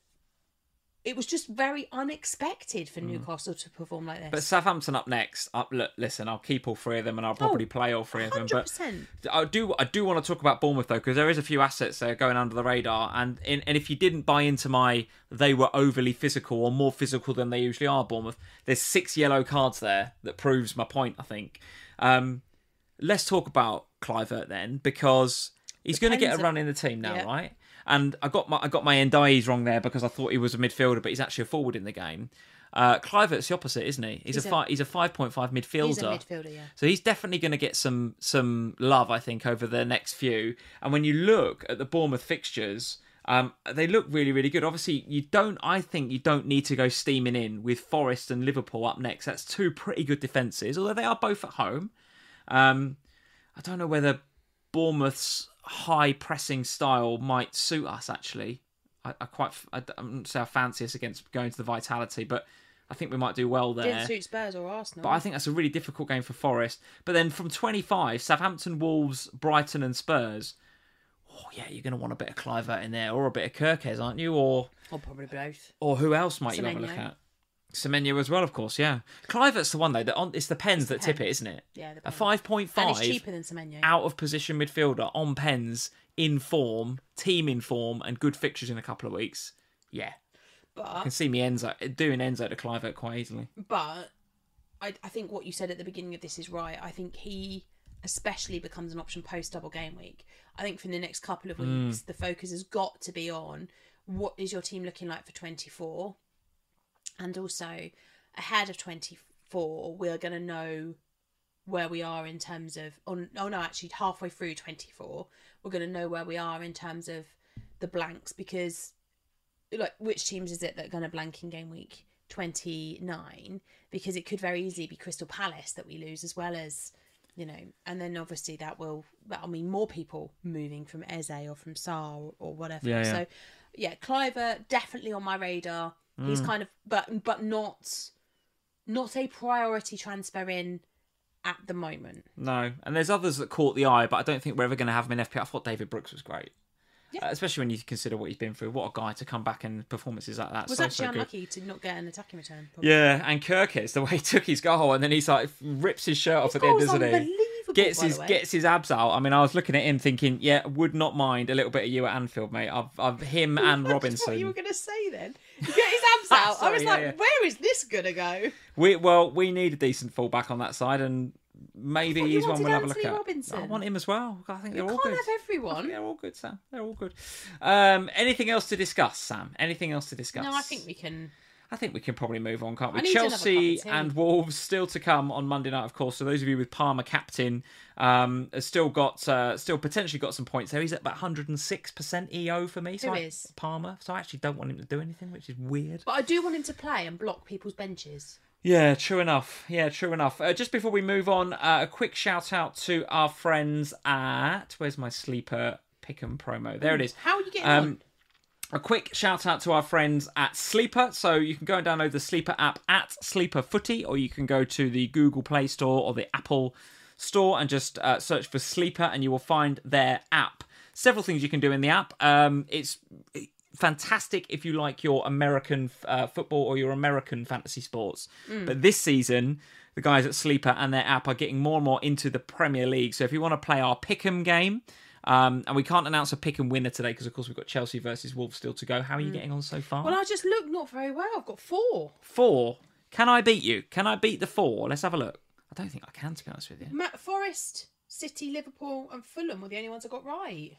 it was just very unexpected for mm. Newcastle to perform like this.
But Southampton up next. Up, look, listen, I'll keep all three of them and I'll probably oh, play all three of them.
one hundred percent.
But I do, I do want to talk about Bournemouth though, because there is a few assets there going under the radar. And in, and if you didn't buy into my, they were overly physical or more physical than they usually are, Bournemouth, there's six yellow cards there that proves my point, I think. Um, let's talk about Kluivert then, because he's going to get a run in the team now, yeah. right? And I got my I got my Ndiaye's wrong there because I thought he was a midfielder, but he's actually a forward in the game. Uh, Kluivert's the opposite, isn't he? He's, he's a, a fi- he's a five point five midfielder.
He's a midfielder, yeah.
So he's definitely going to get some some love, I think, over the next few. And when you look at the Bournemouth fixtures, um, they look really, really good. Obviously, you don't. I think you don't need to go steaming in with Forest and Liverpool up next. That's two pretty good defences, although they are both at home. Um, I don't know whether Bournemouth's high pressing style might suit us. Actually, I, I quite I don't say I fancy us against going to the Vitality, but I think we might do well there.
Didn't suit Spurs or Arsenal.
But I think that's a really difficult game for Forest. But then from twenty-five, Southampton, Wolves, Brighton, and Spurs. Oh yeah, you're going to want a bit of Kluivert in there, or a bit of Kirkes, aren't you? Or
or probably both.
Or who else might you
Semenyo.
have a look at? Semenyo as well, of course. Yeah, Kluivert's the one though. That on it's the pens
It's the
that tip it,
pens.
isn't it?
Yeah, the
A
pens.
five point
And
five
it's cheaper than Semenyo.
out of position midfielder on pens, in form, team in form, and good fixtures in a couple of weeks. Yeah, I
But
can see me Enzo doing Enzo to Kluivert quite easily.
but I I think what you said at the beginning of this is right. I think he especially becomes an option post double game week. I think for the next couple of weeks,
Mm.
the focus has got to be on what is your team looking like for twenty-four, and also ahead of twenty-four, we're going to know where we are in terms of. Oh, oh no, actually, halfway through twenty-four, we're going to know where we are in terms of the blanks, because like which teams is it that are going to blank in game week twenty-nine? Because it could very easily be Crystal Palace that we lose, as well as, you know, and then obviously that will that'll mean more people moving from Eze or from Sarr or, or whatever.
Yeah, yeah.
So yeah, Kluivert definitely on my radar. He's kind of but but not not a priority transfer in at the moment.
No, and there's others that caught the eye, but I don't think we're ever going to have him in F P L. I thought David Brooks was great.
Yeah.
Uh, especially when you consider what he's been through. What a guy to come back and performances like that.
Was
so,
actually
so good.
unlucky to not get an attacking return. Probably.
Yeah, and Kirkes, the way he took his goal and then he's like rips his shirt off
His
at the end,
goal's
doesn't he?
unbelievable,
Gets
by
his
the way.
gets his abs out. I mean, I was looking at him thinking, yeah, would not mind a little bit of you at Anfield, mate. I've, I've him and
That's
Robinson.
what you were going to say then. You get his abs out. I
Sorry,
was
yeah,
like,
yeah.
where is this going to go?
We well, we need a decent fullback on that side, and maybe
I thought you
he's one
wanted
we'll have a look
Anthony
at.
Robinson.
I want him as well. I think they're
You
all
can't
good.
have everyone.
They're all good, Sam. They're all good. Um, anything else to discuss, Sam? Anything else to discuss?
No, I think we can.
I think we can probably move on, can't
I
we?
need another
Chelsea
cup of tea.
and Wolves still to come on Monday night, of course. So those of you with Palmer captain, um, has still got, uh, still potentially got some points there. He's at about one hundred six percent E O for me. So
Who
I-
is?
Palmer. So I actually don't want him to do anything, which is weird.
But I do want him to play and block people's benches.
Yeah, true enough. Yeah, true enough. Uh, just before we move on, uh, a quick shout out to our friends at, where's my sleeper pick'em promo? There it is.
How are you getting
Um,
on?
A quick shout out to our friends at Sleeper. So you can go and download the Sleeper app at Sleeper Footy, or you can go to the Google Play Store or the Apple Store and just uh, search for Sleeper, and you will find their app. Several things you can do in the app. Um, it's fantastic if you like your American uh, football or your American fantasy sports. But this season, the guys at Sleeper and their app are getting more and more into the Premier League. So if you want to play our Pick'em game, um, and we can't announce a Pick'em winner today because, of course, we've got Chelsea versus Wolves still to go. How are you getting on so far?
Well, I just looked not very well. I've got four.
Four. Can I beat you? Can I beat the four? Let's have a look. I don't think I can, to be honest with you.
Matt Forest, City, Liverpool, and Fulham were the only ones I got right.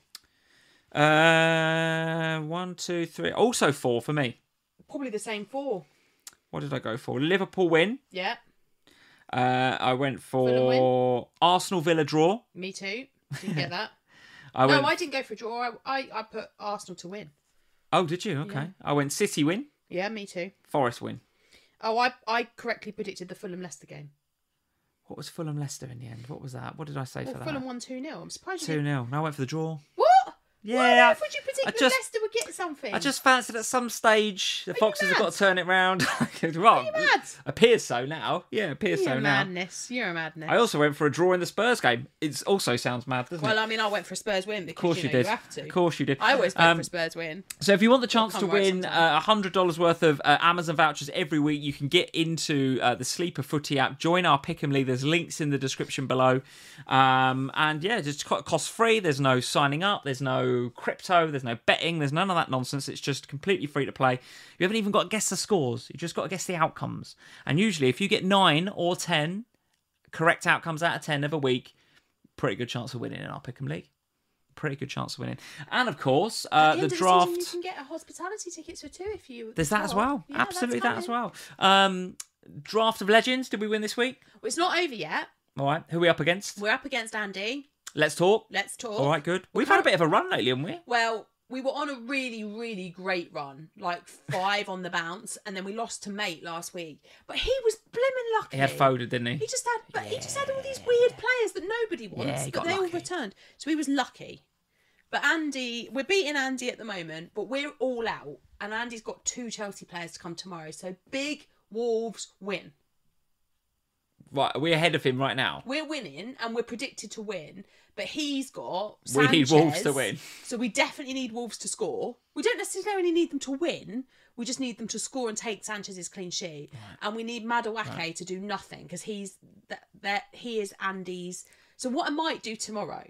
Uh, one, two, three. Also four for me.
Probably the same four.
What did I go for? Liverpool win.
Yeah,
Uh, I went
Fulham
for Arsenal Villa draw.
me too. Didn't get that.
I
no,
went.
I didn't go for a draw. I, I, I put Arsenal to win.
Oh, did you? Okay.
Yeah.
I went City win,
Yeah, me too.
Forest win.
Oh, I, I correctly predicted the Fulham Leicester game.
What was Fulham Leicester in the end? What was that? What did I say
Well,
for
Fulham
that?
won two nil. I'm surprised you
Two
didn't.
nil. No, I went for the draw.
What?
Yeah,
Why on
I-
earth would you predict
I
that
just-
Leicester would get something?
I just fancied at some stage the
you
Foxes have
mad?
got to turn it round. well,
Are you mad?
appears so now. Yeah, appears
You're
so
a
now.
madness. You're a madness.
I also went for a draw in the Spurs game. It also sounds mad, doesn't
well,
it?
I mean, I went for a Spurs win because
Of course
you,
you,
know,
did.
you have to.
Of course you did.
I always go
Um,
for a Spurs win.
So if you want the chance
Come
to
right
win
sometime.
uh, one hundred dollars worth of uh, Amazon vouchers every week, you can get into uh, the Sleeper Footy app, join our Pick'em League. There's links in the description below. Um, and yeah, just cost free. There's no signing up. There's no crypto. There's no betting. There's none of that nonsense. It's just completely free to play. You haven't even got to guess the scores. You just got to guess the outcomes. And usually if you get nine or ten correct outcomes out of ten of a week, pretty good chance of winning in our Pick'em League. Pretty good chance of winning. And of course, uh,
At the,
the
end of
draft...
the season, you can get a hospitality tickets for two if you.
There's that as well.
Yeah,
Absolutely
that's
that as
coming.
well. Um, Draft of Legends. Did we win this week?
Well, it's not over yet.
All right. Who are we up against?
We're up against Andy.
Let's talk.
Let's talk.
All right, good. We've had a bit of a run lately, haven't we?
Well, we were on a really, really great run, like five on the bounce, and then we lost to Mate last week. But he was blimmin' lucky.
He had folded, didn't he?
He just had, but yeah. he just had all these weird players that nobody wants,
Yeah, he
but
got
they
lucky.
all returned. So he was lucky. But Andy, we're beating Andy at the moment, but we're all out, and Andy's got two Chelsea players to come tomorrow. So big Wolves win.
Right, we're ahead of him right now.
We're winning, and we're predicted to win. But he's got
We need
Sanchez,
Wolves to win.
So we definitely need Wolves to score. We don't necessarily need them to win. We just need them to score and take Sanchez's clean sheet. Right. And we need Madueke right. to do nothing because he's that that he is Andy's. So what I might do tomorrow,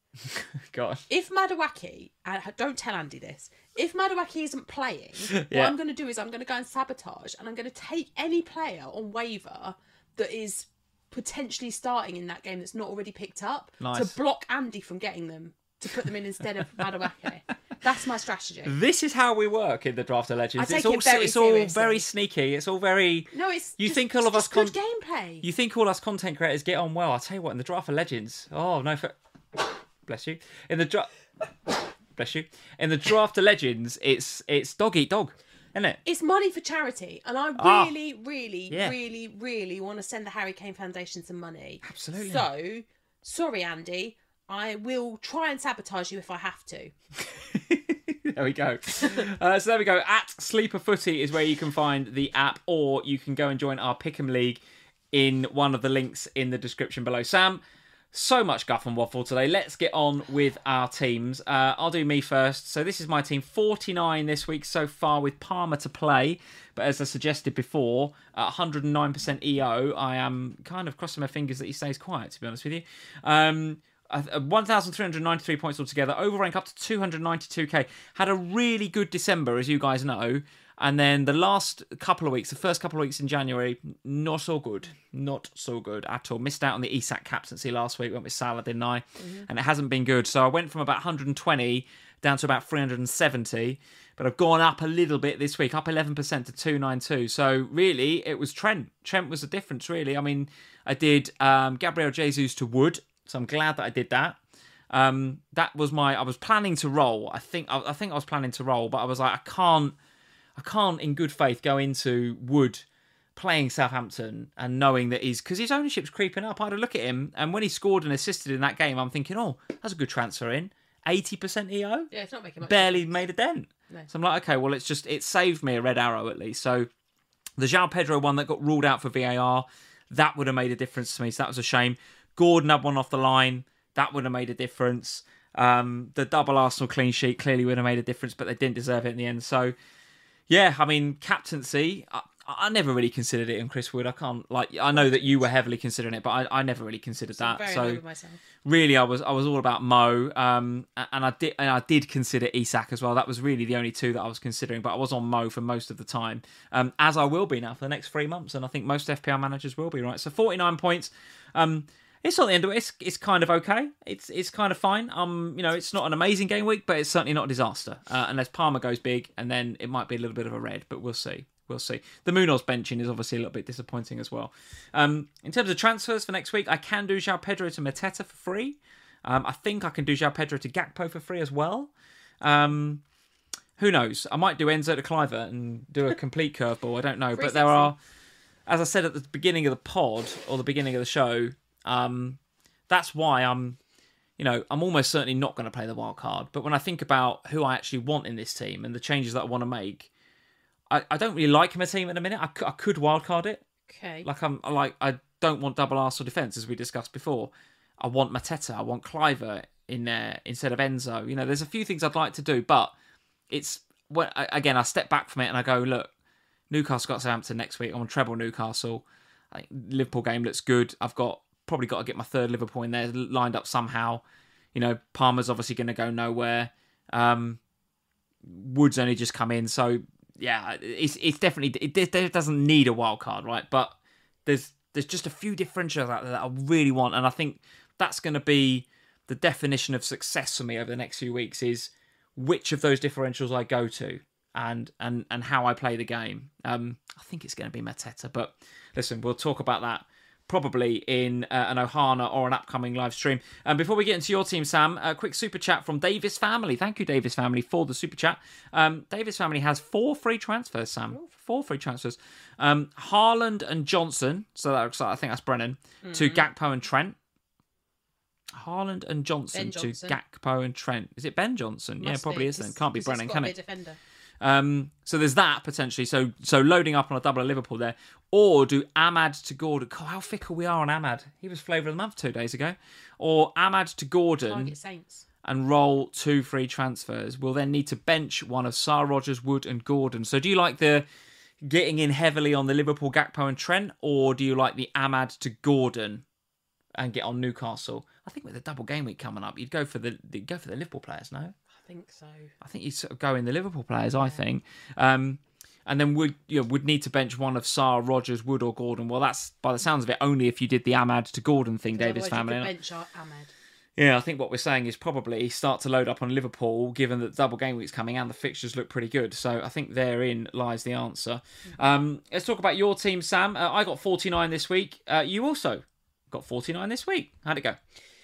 gosh,
if Madueke, and don't tell Andy this, if Madueke isn't playing, yeah. what I'm going to do is I'm going to go and sabotage, and I'm going to take any player on waiver that is potentially starting in that game that's not already picked up
nice.
to block Andy from getting them, to put them in instead of Madueke. That's my strategy.
This is how we work in the Draft of Legends.
I take
it's all
it very
it's all
seriously.
very sneaky. It's all very
no. It's
you
just,
think all of us
good
con-
gameplay.
You think all us content creators get on well? I'll tell you what. In the Draft of Legends, oh no, for... bless you. In the draft, bless you. In the Draft of Legends, it's it's dog eat dog. Isn't it?
It's money for charity, and I
Ah,
really, really,
yeah.
really, really want to send the Harry Kane Foundation some money.
Absolutely.
So, sorry, Andy, I will try and sabotage you if I have to.
There we go. Uh, so there we go. At Sleeper Footy is where you can find the app, or you can go and join our Pick'em League in one of the links in the description below. Sam, so much guff and waffle today. Let's get on with our teams. Uh, I'll do me first. So this is my team. forty-nine this week so far with Palmer to play. But as I suggested before, at one hundred nine percent E O, I am kind of crossing my fingers that he stays quiet, to be honest with you. Um, one thousand three hundred ninety-three points altogether. Overrank up to two hundred ninety-two k. Had a really good December, as you guys know. And then the last couple of weeks, the first couple of weeks in January, not so good. Not so good at all. Missed out on the Isak captaincy last week. Went with Salah, didn't I? Mm-hmm. And it hasn't been good. So I went from about one hundred twenty down to about three hundred seventy. But I've gone up a little bit this week, up eleven percent to two ninety-two. So really, it was Trent. Trent was the difference, really. I mean, I did um, Gabriel Jesus to Wood. So I'm glad that I did that. Um, that was my... I was planning to roll. I think I, I think I was planning to roll. But I was like, I can't... I can't, in good faith, go into Wood playing Southampton and knowing that he's... Because his ownership's creeping up. I had a look at him, and when he scored and assisted in that game, I'm thinking, oh, that's a good transfer in. eighty percent E O?
Yeah, it's not making much
Barely
sense.
made a dent.
No.
So I'm like, okay, well, it's just... It saved me a red arrow, at least. So the João Pedro one that got ruled out for V A R, that would have made a difference to me. So that was a shame. Gordon had one off the line. That would have made a difference. Um, the double Arsenal clean sheet clearly would have made a difference, but they didn't deserve it in the end. So... Yeah, I mean, captaincy, I, I never really considered it in Chris Wood. I can't, like, I know that you were heavily considering it, but I, I never really considered
So I'm
that.
very
So
annoyed with myself.
really, I was I was all about Mo, um, and I did and I did consider Isak as well. That was really the only two that I was considering, but I was on Mo for most of the time, um, as I will be now for the next three months, and I think most F P L managers will be, right? So forty-nine points. Um, It's not the end of it. It's, it's kind of okay. It's it's kind of fine. Um, you know, it's not an amazing game week, but it's certainly not a disaster. Uh, unless Palmer goes big, and then it might be a little bit of a red, but we'll see. We'll see. The Munoz benching is obviously a little bit disappointing as well. Um, in terms of transfers for next week, I can do João Pedro to Mateta for free. Um, I think I can do João Pedro to Gakpo for free as well. Um, who knows? I might do Enzo to Clivert and do a complete curveball. I don't know, but there are, as I said at the beginning of the pod or the beginning of the show. Um, that's why I'm, you know, I'm almost certainly not going to play the wild card. But when I think about who I actually want in this team and the changes that I want to make, I, I don't really like my team at the minute. I, I could wild card it.
Okay.
Like I'm like I don't want double Arsenal defence as we discussed before. I want Mateta. I want Clivert in there instead of Enzo. You know, there's a few things I'd like to do, but it's when again I step back from it and I go, look, Newcastle got Southampton next week. I'm on treble Newcastle. I think Liverpool game looks good. I've got. Probably got to get my third Liverpool in there lined up somehow. You know, Palmer's obviously going to go nowhere. Um, Wood's only just come in, so yeah, it's it's definitely it, it doesn't need a wild card, right? But there's there's just a few differentials out there that I really want, and I think that's going to be the definition of success for me over the next few weeks is which of those differentials I go to and and and how I play the game. Um, I think it's going to be Mateta, but listen, we'll talk about that probably in uh, an Ohana or an upcoming live stream. And before we get into your team, Sam, a quick super chat from Davis Family. Thank you, Davis Family, for the super chat. Um, Davis Family has four free transfers, Sam. Four free transfers. Um, Haaland and Johnson, so that, I think that's Brennan, mm-hmm. to Gakpo and Trent. Haaland and Johnson, Johnson to Gakpo and Trent. Is it Ben Johnson? Must yeah, probably be, is then. Can't be Brennan, can it?
Defender.
Um, so there's that potentially. So so loading up on a double of Liverpool there. Or do Ahmad to Gordon. God, how fickle we are on Ahmad. He was flavour of the month two days ago. Or Ahmad to Gordon
Saints.
And roll two free transfers. We'll then need to bench one of Sar, Rogers, Wood and Gordon. So do you like the getting in heavily on the Liverpool, Gakpo and Trent? Or do you like the Ahmad to Gordon and get on Newcastle? I think with the double game week coming up, you'd go for the you'd go for the Liverpool players, no?
I think so.
I think you'd sort of go in the Liverpool players, yeah. I think. Um, and then would you know, would need to bench one of Sar, Rogers, Wood or Gordon. Well, that's, by the sounds of it, only if you did the Ahmad to Gordon thing, Davis Family.
You could bench our Ahmad.
Yeah, I think what we're saying is probably start to load up on Liverpool, given that double game week's coming and the fixtures look pretty good. So I think therein lies the answer. Mm-hmm. Um, let's talk about your team, Sam. Uh, I got forty-nine this week. Uh, you also got forty-nine this week. How'd it go?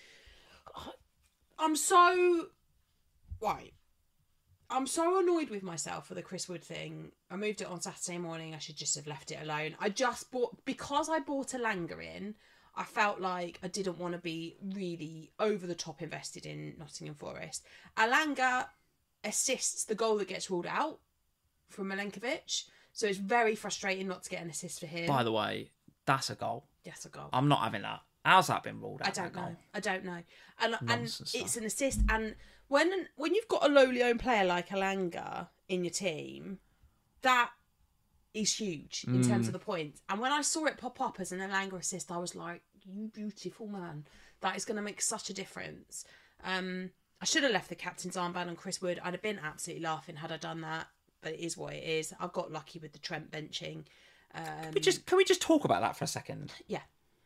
I'm so... Right. I'm so annoyed with myself for the Chris Wood thing. I moved it on Saturday morning. I should just have left it alone. I just bought... Because I bought Elanga in, I felt like I didn't want to be really over-the-top invested in Nottingham Forest. Elanga assists the goal that gets ruled out from Milenkovic. So it's very frustrating not to get an assist for him.
By the way, that's a goal.
That's a goal.
I'm not having that. How's that been ruled out?
I don't know. Goal? I don't know. And
Nonsense
and it's
stuff.
an assist. And when when you've got a lowly owned player like Elanga in your team, that is huge in mm. terms of the points. And when I saw it pop up as an Elanga assist, I was like, you beautiful man. That is going to make such a difference. Um, I should have left the captain's armband on Chris Wood. I'd have been absolutely laughing had I done that. But it is what it is. I got lucky with the Trent benching. Um,
can, we just, can we just talk about that for a second?
Yeah.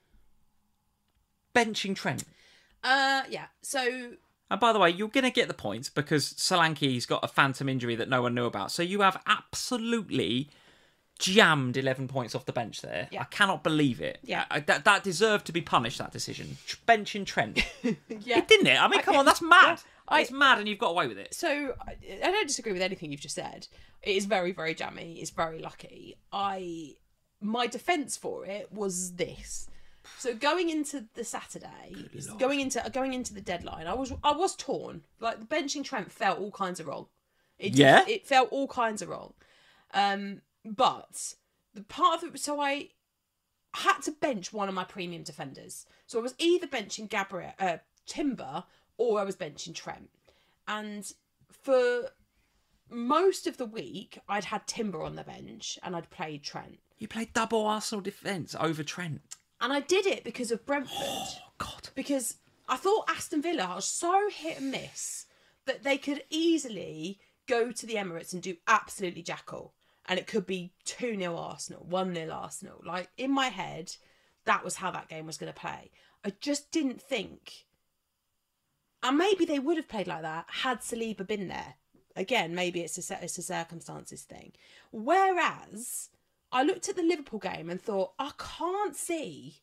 Benching Trent.
Uh, yeah. So...
And by the way, you're going to get the points because Solanke's got a phantom injury that no one knew about. So you have absolutely jammed eleven points off the bench there.
Yeah.
I cannot believe it.
Yeah.
I, that, that deserved to be punished, that decision. Benching Trent.
Yeah.
It didn't it? I mean, come on, that's mad.
I,
it's mad and you've got away with it.
So, I, I don't disagree with anything you've just said. It is very, very jammy. It's very lucky. I... My defence for it was this. So going into the Saturday, going into going into the deadline, I was I was torn. Like the benching Trent felt all kinds of wrong. It
yeah,
just, it felt all kinds of wrong. Um, but the part of it, so I had to bench one of my premium defenders. So I was either benching Gabriel uh, Timber or I was benching Trent. And for most of the week, I'd had Timber on the bench and I'd played Trent.
You played double Arsenal defence over Trent.
And I did it because of Brentford.
Oh, God.
Because I thought Aston Villa was so hit and miss that they could easily go to the Emirates and do absolutely jackal. And it could be two nil Arsenal, one nil Arsenal. Like, in my head, that was how that game was going to play. I just didn't think... And maybe they would have played like that had Saliba been there. Again, maybe it's a, it's a circumstances thing. Whereas... I looked at the Liverpool game and thought, I can't see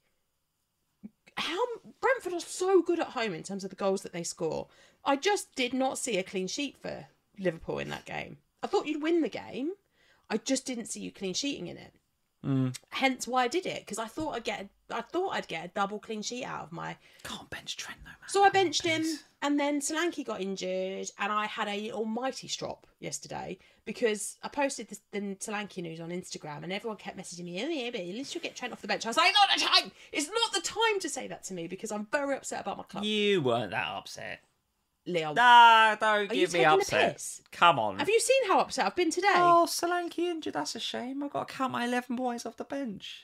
how Brentford are so good at home in terms of the goals that they score. I just did not see a clean sheet for Liverpool in that game. I thought you'd win the game. I just didn't see you clean sheeting in it.
Mm.
Hence why I did it, because I thought I'd get a, I thought I'd get a double clean sheet out of my.
Can't bench Trent though, man.
So I benched him, and then Solanke got injured, and I had a almighty strop yesterday because I posted this, the Solanke news on Instagram, and everyone kept messaging me, "Oh yeah, but at least you'll get Trent off the bench." I was like, "Not the time. It's not the time to say that to me because I'm very upset about my club."
You weren't that upset.
Leo.
Nah, don't
Are you
give me
taking the
upset.
piss?
Come on.
Have you seen how upset I've been today?
Oh, Solanke injured. That's a shame. I've got to count my eleven points off the bench.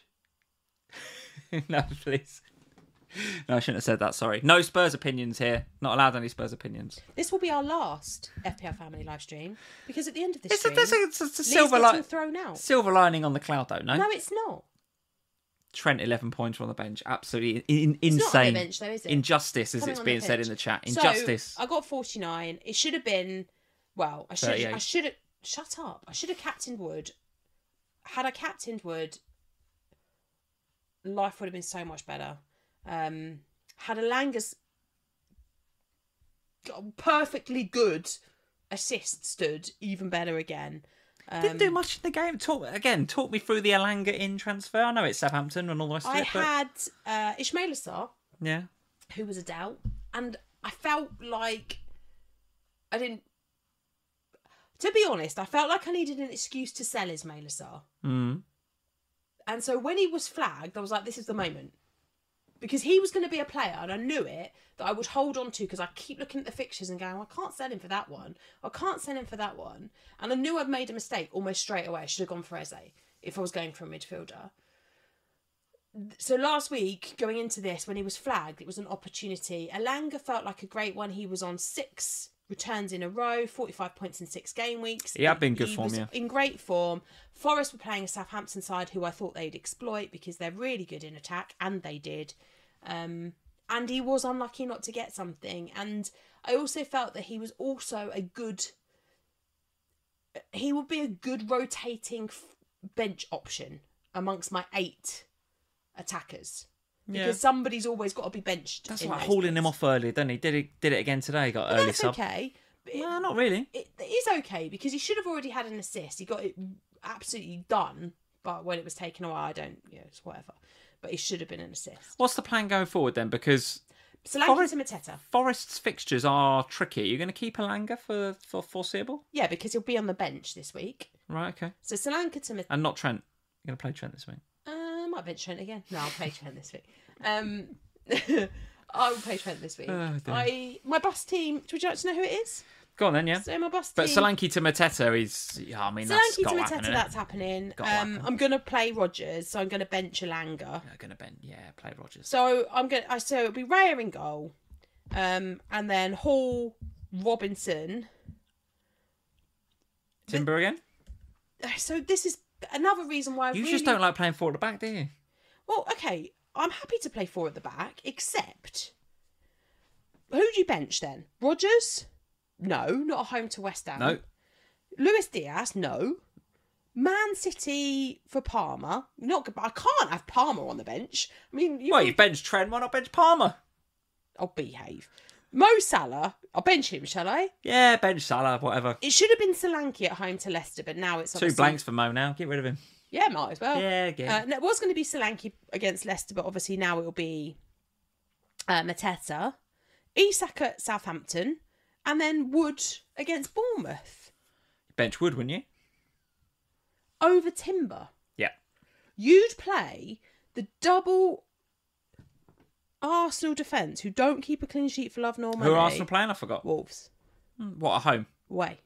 No, please. No, I shouldn't have said that. Sorry. No Spurs opinions here. Not allowed any Spurs opinions.
This will be our last F P L family live stream because at the end of this
It's a,
stream,
there's a, it's a, it's a
Lee's
silver,
getting
li-
thrown out.
silver lining on the cloud, though, no?
No, it's not.
Trent, eleven points on the bench. Absolutely in,
It's
insane.
not on the bench, though, is it?
Injustice, as
Coming
it's
on
being
the
said
pitch.
in the chat.
So,
Injustice.
I got forty-nine. It should have been. Well, I should.
thirty-eight.
I should have. Shut up. I should have captained Wood. Had I captained Wood, life would have been so much better. Um, had Alanga's perfectly good assist stood, even better again. Um,
Didn't do much in the game. Talk again. Talk me through the Alanga in transfer. I know it's Southampton and all the rest of
I
it. But...
had uh, Ismail Assar,
yeah,
who was a doubt, and I felt like I didn't. To be honest, I felt like I needed an excuse to sell Ismail Assar.
Mm.
And so when he was flagged, I was like, this is the moment. Because he was going to be a player, and I knew it, that I would hold on to, because I keep looking at the fixtures and going, well, I can't sell him for that one. I can't sell him for that one. And I knew I'd made a mistake almost straight away. I should have gone for Eze if I was going for a midfielder. So last week, going into this, when he was flagged, it was an opportunity. Alanga felt like a great one. He was on six returns in a row, forty-five points in six game weeks.
He had been good
he
form,
was
yeah.
in great form. Forest were playing a Southampton side who I thought they'd exploit because they're really good in attack, and they did. Um, and he was unlucky not to get something. And I also felt that he was also a good... He would be a good rotating f- bench option amongst my eight attackers.
Yeah.
Because somebody's always got to be benched.
That's
in
like
those
hauling
games.
him off early, didn't he? Did it? Did it again today? Got
But
early
that's
sub.
okay. But it,
Well, not really.
it, it is okay because he should have already had an assist. He got it absolutely done, but when it was taken away, I don't. Yeah, it's whatever. But he should have been an assist.
What's the plan going forward then? Because
Solanke
Forest-
to Mateta. Forest's
Forest's fixtures are tricky. You're going to keep Alanga for for foreseeable,
Yeah, because he'll be on the bench this week.
right? Okay.
So Solanke to Mateta.
And not Trent. You're going to play Trent this week.
Uh, I might bench Trent again. No, I'll play Trent this week. Um, I will play Trent this week.
Oh, dear.
I my bus team. Would you like to know who it is?
Go on then, yeah.
So my bus
But
team.
Solanke to Mateta is, yeah, I mean, that's
Solanke
got
to
to
Mateta,
happen, innit?
that's happening.
Gotta
Um,
happen.
I'm gonna play Rodgers, so I'm gonna bench Alanga.
Yeah, going to bend. Yeah, play Rogers.
So I'm gonna. I so it'll be Raya in goal, um, and then Hall, Robinson.
Timber again?
So this is another reason why I
You
really...
just don't like playing four at the back, do you?
Well, okay, I'm happy to play four at the back, except who do you bench then? Rodgers? No, not at home to West Ham.
No.
Luis Diaz? No. Man City for Palmer? Not. I can't have Palmer on the bench. I mean, you
Well, you bench Trent, why not bench Palmer?
I'll behave. Mo Salah? I'll bench him, shall I?
Yeah, bench Salah, whatever.
It should have been Solanke at home to Leicester, but now it's
Two
obviously...
blanks for Mo now. Get rid of him.
Yeah, might as well.
Yeah, again.
Uh, no, it was going to be Solanke against Leicester, but obviously now it'll be uh, Mateta, Isak at Southampton, and then Wood against Bournemouth.
Bench Wood, wouldn't you?
Over Timber.
Yeah.
You'd play the double Arsenal defence who don't keep a clean sheet for love nor money.
Who are Arsenal playing? I forgot.
Wolves.
What, at home?
Away.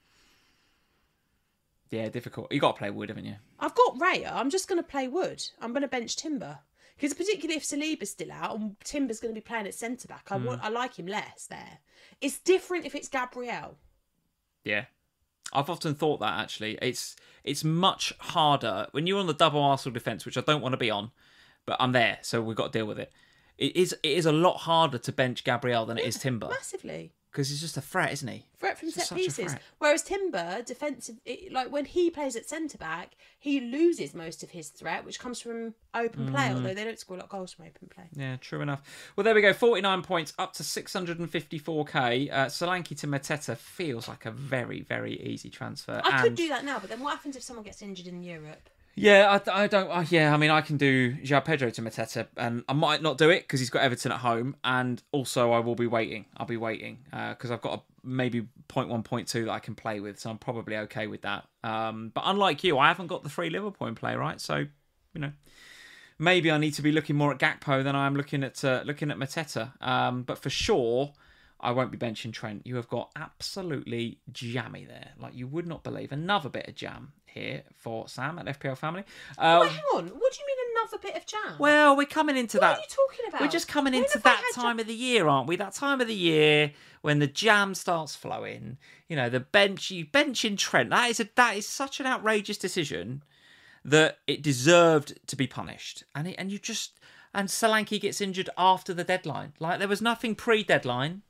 Yeah, difficult. You got to play Wood, haven't you?
I've got Raya. I'm just going to play Wood. I'm going to bench Timber. Because particularly if Saliba's still out and Timber's going to be playing at centre-back, I, want, I like him less there. It's different if it's Gabriel.
Yeah. I've often thought that, actually. It's it's much harder when you're on the double Arsenal defence, which I don't want to be on, but I'm there, so we've got to deal with it. It is it is a lot harder to bench Gabriel than it is Timber.
Massively.
Because he's just a threat, isn't he?
Threat from
He's just
set
such a
pieces.
threat.
Whereas Timber, defensive, it, like when he plays at centre back, he loses most of his threat, which comes from open play. Although they don't score a lot of goals from open play.
Yeah, true enough. Well, there we go. forty-nine points, up to six hundred fifty-four k. Uh, Solanke to Mateta feels like a very, very easy transfer.
I could
And-
do that now, but then what happens if someone gets injured in Europe?
Yeah, I, I don't. Uh, yeah, I mean, I can do João Pedro to Mateta, and I might not do it because he's got Everton at home, and also I will be waiting. I'll be waiting because uh, I've got a, maybe point one, point two that I can play with, so I'm probably okay with that. Um, but unlike you, I haven't got the free Liverpool in play, right? So, you know, maybe I need to be looking more at Gakpo than I am looking at uh, looking at Mateta. Um, but for sure, I won't be benching Trent. You have got absolutely jammy there, like you would not believe. Another bit of jam here for Sam at F P L Family. Uh,
Wait, hang on. What do you mean another bit of jam?
well, we're coming into
what
that.
are you talking about?
We're just coming
When
into
have I
that
had
time
jam?
of the year, aren't we? That time of the year when the jam starts flowing. You know, the bench, you benching Trent. That is a that is such an outrageous decision that it deserved to be punished. And it, and you just and Solanke gets injured after the deadline. Like there was nothing pre-deadline.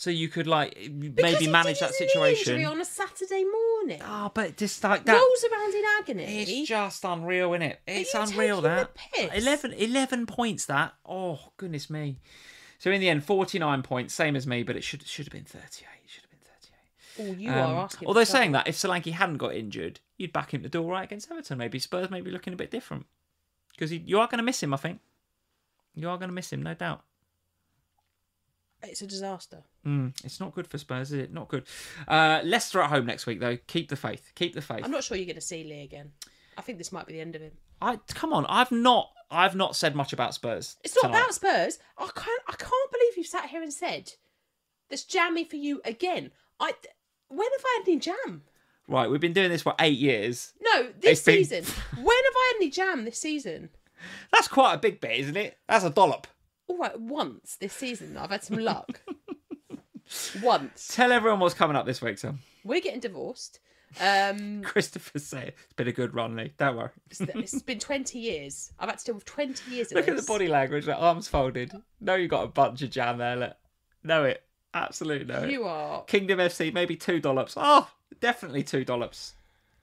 so you could like
Because
maybe
he
manage
did
that
his knee
situation.
injury on a Saturday morning.
Oh, but just like that.
Rolls around in agony.
It's just unreal, isn't it? It's
you
unreal
taking
that.
the piss?
eleven, eleven points that. Oh, goodness me. So in the end, forty-nine points, same as me, but it should should have been thirty-eight. It should have been thirty-eight.
Oh, you
Um,
are asking.
although
for
saying
trouble.
that, if Solanke hadn't got injured, you'd back him to do all right against Everton. Maybe Spurs may be looking a bit different. Because you are going to miss him, I think. You are going to miss him, no doubt.
It's a disaster.
Mm, it's not good for Spurs, is it? Not good. Uh, Leicester at home next week, though. Keep the faith. Keep the faith.
I'm not sure you're going to see Lee again. I think this might be the end of him.
I come on. I've not. I've not said much about Spurs.
It's not
tonight.
about Spurs. I can't. I can't believe you sat here and said this jammy for you again. I. When have I had any jam?
Right, we've been doing this for eight years.
No, this
It's been-
season. When have I had any jam this season?
That's quite a big bit, isn't it? That's a dollop.
All right, once this season I've had some luck. Once.
Tell everyone what's coming up this week, Sam.
We're getting divorced. Um,
Christopher said it's been a good run, Lee. Don't worry.
it's, it's been twenty years. I've had to deal with twenty years of
Look at
this.
the body language, like arms folded. No, you got a bunch of jam there. Look, know it. Absolutely know it.
You are.
Kingdom F C, maybe two dollops. Oh, definitely two dollops.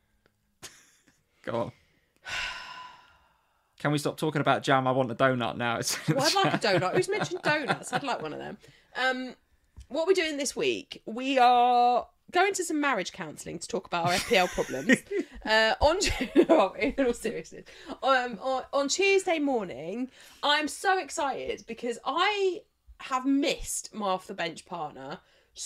Go on. Can we stop talking about jam? I want a donut now. It's
Well, I'd like a donut. Who's mentioned donuts? I'd like one of them. Um, what we're doing this week, we are going to some marriage counselling to talk about our F P L problems. uh, on oh, in all seriousness, um, on, on Tuesday morning, I'm so excited because I have missed my off the bench partner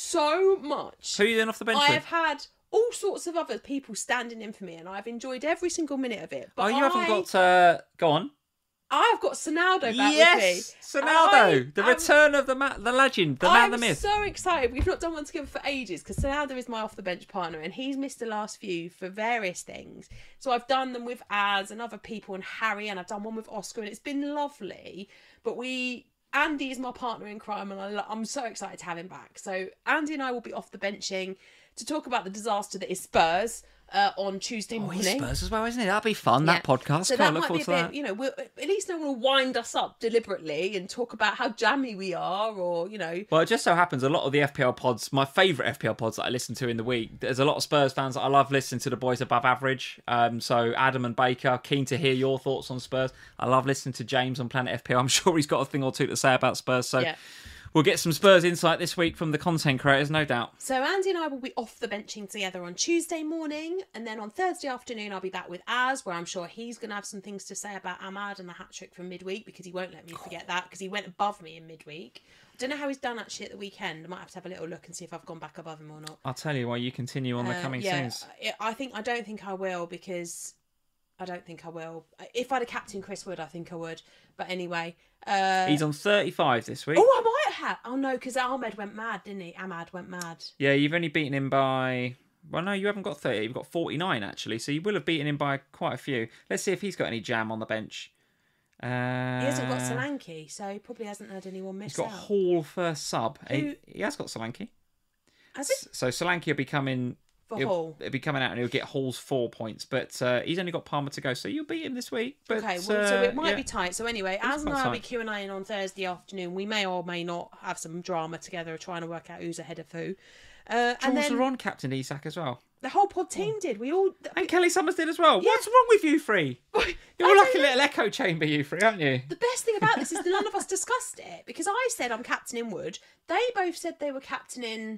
so much.
Who are you doing off the bench
I
with?
have had all sorts of other people standing in for me, and I've enjoyed every single minute of it. But
Oh, you haven't
I-
got. Uh, go on.
I've got Sonaldo back with me.
Yes,
And
Sonaldo,
I
the
am-
return of the ma- the legend, the man,
I'm
the myth.
so excited. We've not done one together for ages because Sonaldo is my off the bench partner, and he's missed the last few for various things. So I've done them with Az and other people and Harry, and I've done one with Oscar, and it's been lovely. But we. Andy is my partner in crime, and I lo- I'm so excited to have him back. So Andy and I will be off the benching to talk about the disaster that is Spurs uh, on Tuesday
Oh,
morning.
he's Spurs as well, isn't it? That'll be fun. That
Yeah.
podcast.
So
Come
that
on, look
might be
forward
a
to
bit,
that.
you know, we'll, at least no one will wind us up deliberately and talk about how jammy we are, or you know.
Well, it just so happens a lot of the F P L pods, my favourite F P L pods that I listen to in the week, there's a lot of Spurs fans that I love listening to, the boys above average. Um, so Adam and Baker, keen to hear your thoughts on Spurs. I love listening to James on Planet F P L. I'm sure he's got a thing or two to say about Spurs. So
Yeah.
we'll get some Spurs insight this week from the content creators, no doubt.
So Andy and I will be off the benching together on Tuesday morning, and then on Thursday afternoon I'll be back with Az, where I'm sure he's going to have some things to say about Ahmad and the hat trick from midweek, because he won't let me forget that, because he went above me in midweek. I don't know how he's done actually at the weekend. I might have to have a little look and see if I've gone back above him or not.
I'll tell you why you continue on the
Uh,
coming
yeah,
soons.
I- I think I don't think I will, because I don't think I will. If I'd have captained Chris Wood, I think I would. But anyway, uh,
He's on thirty-five this week.
oh, I might have. Oh no, because Ahmed went mad, didn't he? Ahmad went mad.
Yeah, you've only beaten him by... Well, no, you haven't got thirty. You've got forty-nine, actually. So you will have beaten him by quite a few. Let's see if he's got any jam on the bench. Uh,
He hasn't got Solanke, so he probably hasn't had anyone miss
He's got
out.
Hall first sub. He,
Who-
he has got Solanke.
Has he?
So Solanke will be coming...
For
He'll,
Hall.
he'll be coming out and he'll get Hall's four points. But uh, he's only got Palmer to go. So you'll beat him this week. But,
Okay, well, so
uh,
it might
yeah.
be tight. So anyway, Az and
quite
I will be
tight.
QAing on Thursday afternoon. We may or may not have some drama together trying to work out who's ahead of who. Uh, and
Jules
then
Laurent captained Isak as well.
the whole pod team did. We all...
And Kelly Summers did as well.
Yeah.
What's wrong with you three? You're
I
like a
don't
little echo chamber, you three, aren't you?
The best thing about this is that none of us discussed it, because I said I'm captaining Wood. They both said they were captaining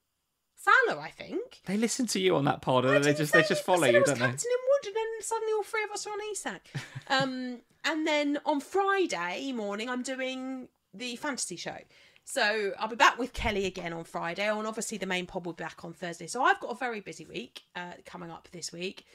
Salah, I think.
They listen to you on that pod,
I
and they
didn't
just
say-
they just
I
follow
said
you,
I was
don't they?
captaining Wood, and then suddenly all three of us are on Isak. Um, and then on Friday morning, I'm doing the fantasy show. So I'll be back with Kelly again on Friday, and obviously the main pod will be back on Thursday. So I've got a very busy week uh, coming up this week.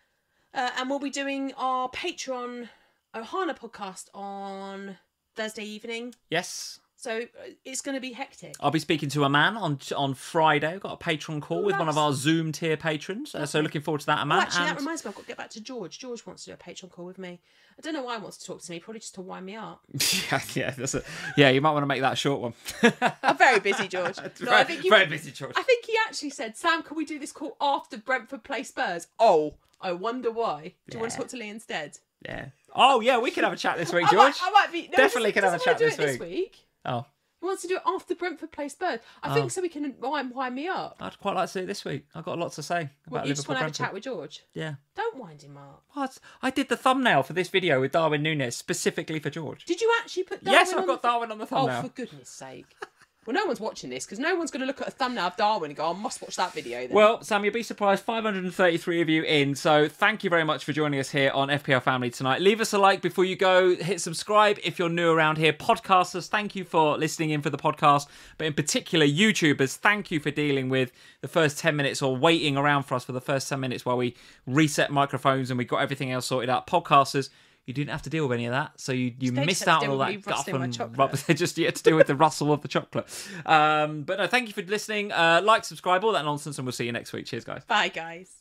Uh, and we'll be doing our Patreon Ohana podcast on Thursday evening.
Yes.
So uh, it's going to be hectic.
I'll be speaking to a man on on Friday. We've got a patron call
Oh,
with one of
nice.
our Zoom tier patrons. Uh, so looking forward to that, a
Oh,
man.
actually, that
and...
reminds me, I've got to get back to George. George wants to do a Patreon call with me. I don't know why he wants to talk to me, probably just to wind me up.
yeah, yeah, that's a... yeah. You might want to make that a short one.
I'm very busy, George. No,
very,
I think he,
very busy, George.
I think he actually said, Sam, can we do this call after Brentford play Spurs? Oh, I wonder why. Do you want to
Yeah.
talk to Lee instead?
Yeah. Oh, yeah. We can have a chat this week,
I
George.
might, I might be. No,
Definitely
does,
can have a
doesn't
chat
want to do
this
it
week.
this week.
Oh,
He wants to do it after Brentford play Spurs. I
Oh.
think so he can wind, wind me up.
I'd quite like to see it this week. I've got a lot to say
What,
about
you just
Liverpool.
want to have a
Brentford.
chat with George?
Yeah.
Don't wind him up.
What? I did the thumbnail for this video with Darwin Núñez specifically for George.
Did you actually put Darwin
Yes,
on
I've got
the...
Darwin on the thumbnail.
Oh, for goodness sake. Well, no one's watching this because no one's going to look at a thumbnail of Darwin and go, I must watch that video then.
Well, Sam, you'll be surprised, five hundred thirty-three of you in, so thank you very much for joining us here on F P L Family tonight. Leave us a like before you go, hit subscribe if you're new around here. Podcasters, thank you for listening in for the podcast, but in particular, YouTubers, thank you for dealing with the first ten minutes or waiting around for us for the first ten minutes while we reset microphones and we got everything else sorted out. Podcasters, you didn't have to deal with any of that, so you, you
They
missed
just had
out
to
on all
deal
that
with me
guff
rustling my
and
chocolate.
rubbish. They just you had to deal with the rustle of the chocolate. Um, but no, thank you for listening. Uh, like, subscribe, all that nonsense, and we'll see you next week. Cheers, guys.
Bye, guys.